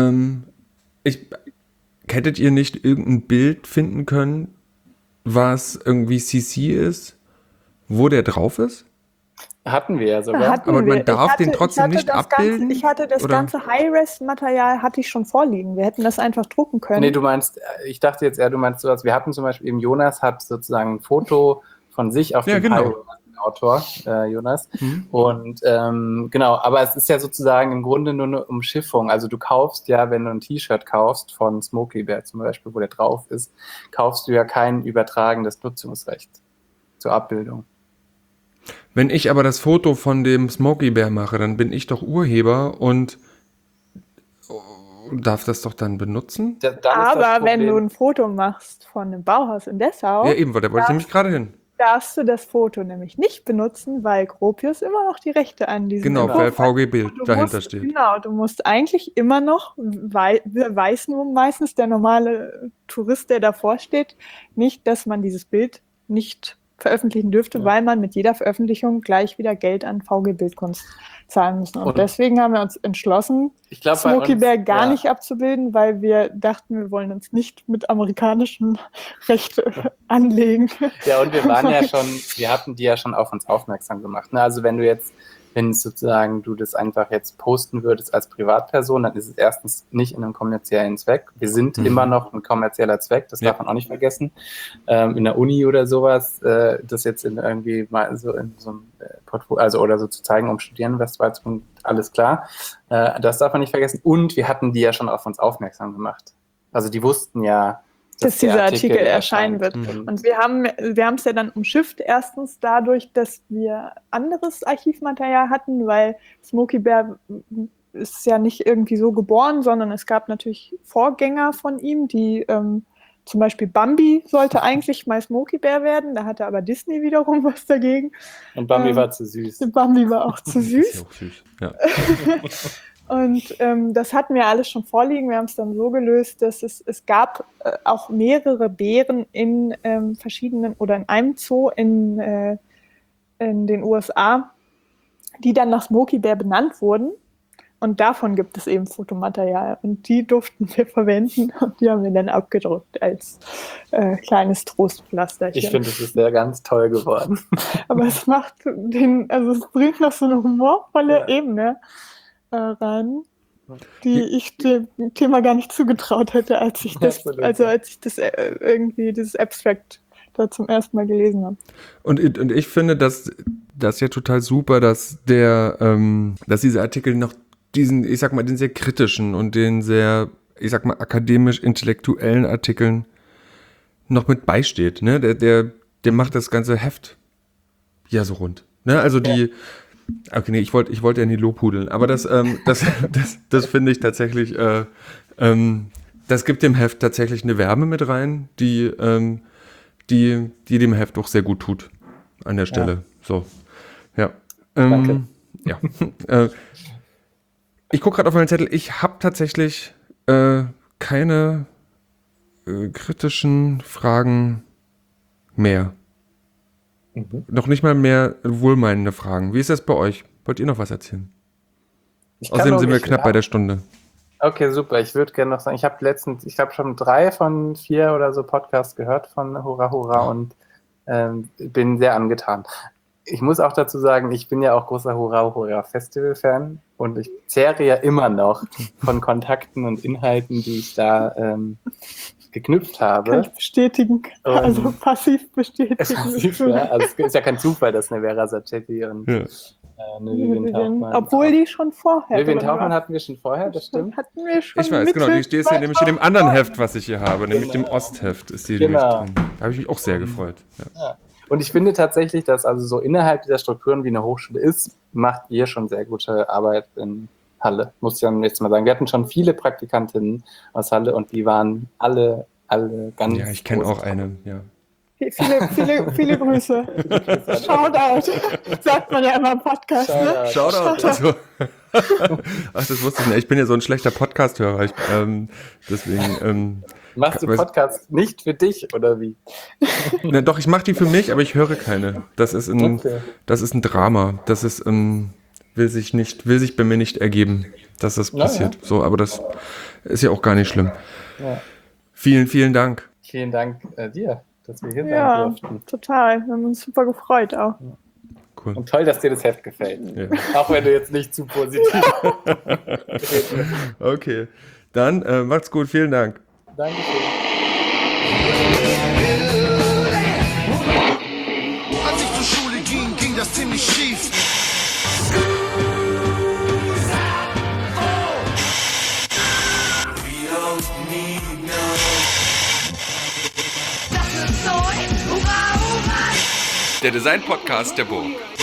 Hättet ihr nicht irgendein Bild finden können, was irgendwie CC ist, wo der drauf ist? Hatten wir ja sogar. Aber man darf den trotzdem nicht abbilden? Ich hatte das ganze High-Res-Material hatte ich schon vorliegen. Wir hätten das einfach drucken können. Nee, ich dachte jetzt eher, du meinst sowas, wir hatten zum Beispiel eben, Jonas hat sozusagen ein Foto von sich auf dem Autor, Jonas. Und genau, aber es ist ja sozusagen im Grunde nur eine Umschiffung. Also du kaufst ja, wenn du ein T-Shirt kaufst von Smokey Bear zum Beispiel, wo der drauf ist, kaufst du ja kein übertragendes Nutzungsrecht zur Abbildung. Wenn ich aber das Foto von dem Smokey Bear mache, dann bin ich doch Urheber und darf das doch dann benutzen? Aber wenn du ein Foto machst von einem Bauhaus in Dessau, ja eben, da wollte ich nämlich gerade hin. Darfst du das Foto nämlich nicht benutzen, weil Gropius immer noch die Rechte an diesem Genau, weil VG-Bild dahinter steht. Genau, du musst eigentlich immer noch, weiß nur meistens der normale Tourist, der davor steht, nicht, dass man dieses Bild nicht veröffentlichen dürfte, weil man mit jeder Veröffentlichung gleich wieder Geld an VG-Bildkunst zahlen müssen. Und deswegen haben wir uns entschlossen, Smokey Bear gar nicht abzubilden, weil wir dachten, wir wollen uns nicht mit amerikanischen Recht anlegen. Ja, und wir hatten die ja schon auf uns aufmerksam gemacht. Ne? Also wenn sozusagen du das einfach jetzt posten würdest als Privatperson, dann ist es erstens nicht in einem kommerziellen Zweck. Wir sind immer noch ein kommerzieller Zweck, das darf man auch nicht vergessen. In der Uni oder sowas, das jetzt irgendwie mal so in so einem Portfolio, also oder so zu zeigen, um Studierendenfestivals, alles klar. Das darf man nicht vergessen. Und wir hatten die ja schon auf uns aufmerksam gemacht. Also die wussten ja, dass dieser Artikel erscheinen wird. Und wir haben es ja dann umschifft, erstens dadurch, dass wir anderes Archivmaterial hatten, weil Smokey Bear ist ja nicht irgendwie so geboren, sondern es gab natürlich Vorgänger von ihm, die zum Beispiel Bambi sollte eigentlich mal Smokey Bear werden, da hatte aber Disney wiederum was dagegen. Und Bambi war zu süß. Bambi war auch zu süß. Ist ja auch süß. Ja. Und das hatten wir alles schon vorliegen. Wir haben es dann so gelöst, dass es gab auch mehrere Bären in verschiedenen oder in einem Zoo in den USA, die dann nach Smokey Bear benannt wurden. Und davon gibt es eben Fotomaterial. Und die durften wir verwenden und die haben wir dann abgedruckt als kleines Trostpflasterchen. Ich finde, es ist sehr ganz toll geworden. Aber es es bringt noch so eine humorvolle Ebene rein, die ich dem Thema gar nicht zugetraut hätte, als ich das irgendwie dieses Abstract da zum ersten Mal gelesen habe. Und ich finde das ja total super, dass dieser Artikel noch diesen, ich sag mal, den sehr kritischen und den sehr, ich sag mal, akademisch-intellektuellen Artikeln noch mit beisteht. Ne? Der macht das ganze Heft ja so rund. Ne? Also okay, nee, ich wollte ja nie lobhudeln, aber das finde ich tatsächlich, das gibt dem Heft tatsächlich eine Wärme mit rein, die dem Heft auch sehr gut tut an der Stelle. Ja. So, ja. Danke. Ja. Ich gucke gerade auf meinen Zettel, ich habe tatsächlich keine kritischen Fragen mehr. Noch nicht mal mehr wohlmeinende Fragen. Wie ist das bei euch? Wollt ihr noch was erzählen? Außerdem sind wir knapp bei der Stunde. Okay, super. Ich würde gerne noch sagen, ich habe schon 3 von 4 oder so Podcasts gehört von Hurra Hurra und bin sehr angetan. Ich muss auch dazu sagen, ich bin ja auch großer Hurra Hurra Festival-Fan und ich zehre ja immer noch von Kontakten und Inhalten, die ich da geknüpft habe. Kann ich bestätigen. Also passiv bestätigen. Passiv, ja. Also es ist ja kein Zufall, dass eine Vera Sachetti und eine Vivian Tauchmann. Obwohl die schon vorher. Vivian Tauchmann hatten wir schon vorher, das stimmt. Hatten wir schon. Ich weiß, genau, die steht hier nämlich in dem anderen Heft, was ich hier habe, nämlich dem Ostheft ist die nämlich drin. Da habe ich mich auch sehr gefreut. Ja. Und ich finde tatsächlich, dass also so innerhalb dieser Strukturen, wie eine Hochschule ist, macht ihr schon sehr gute Arbeit in Halle, muss ich dann jetzt mal sagen. Wir hatten schon viele Praktikantinnen aus Halle und die waren alle ganz. Ja, ich kenne auch eine, ja. Viele Grüße. Shoutout, sagt man ja immer im Podcast. Shoutout. Also. Ach, das wusste ich nicht. Ich bin ja so ein schlechter Podcast-Hörer. Deswegen. Machst du Podcasts nicht für dich, oder wie? Na, doch, ich mache die für mich, aber ich höre keine. Das ist ein Drama. Das ist, will sich bei mir nicht ergeben, dass das passiert. So, aber das ist ja auch gar nicht schlimm. Ja. Vielen, vielen Dank. Vielen Dank dir, dass wir hier sein Ja, durften. total. Wir haben uns super gefreut auch. Cool. Und toll, dass dir das Heft gefällt. Ja. Auch wenn du jetzt nicht zu positiv bist. Okay, dann macht's gut. Vielen Dank. Dankeschön. Als ich zur Schule ging, ging das ziemlich schief. Der Design-Podcast der Burg.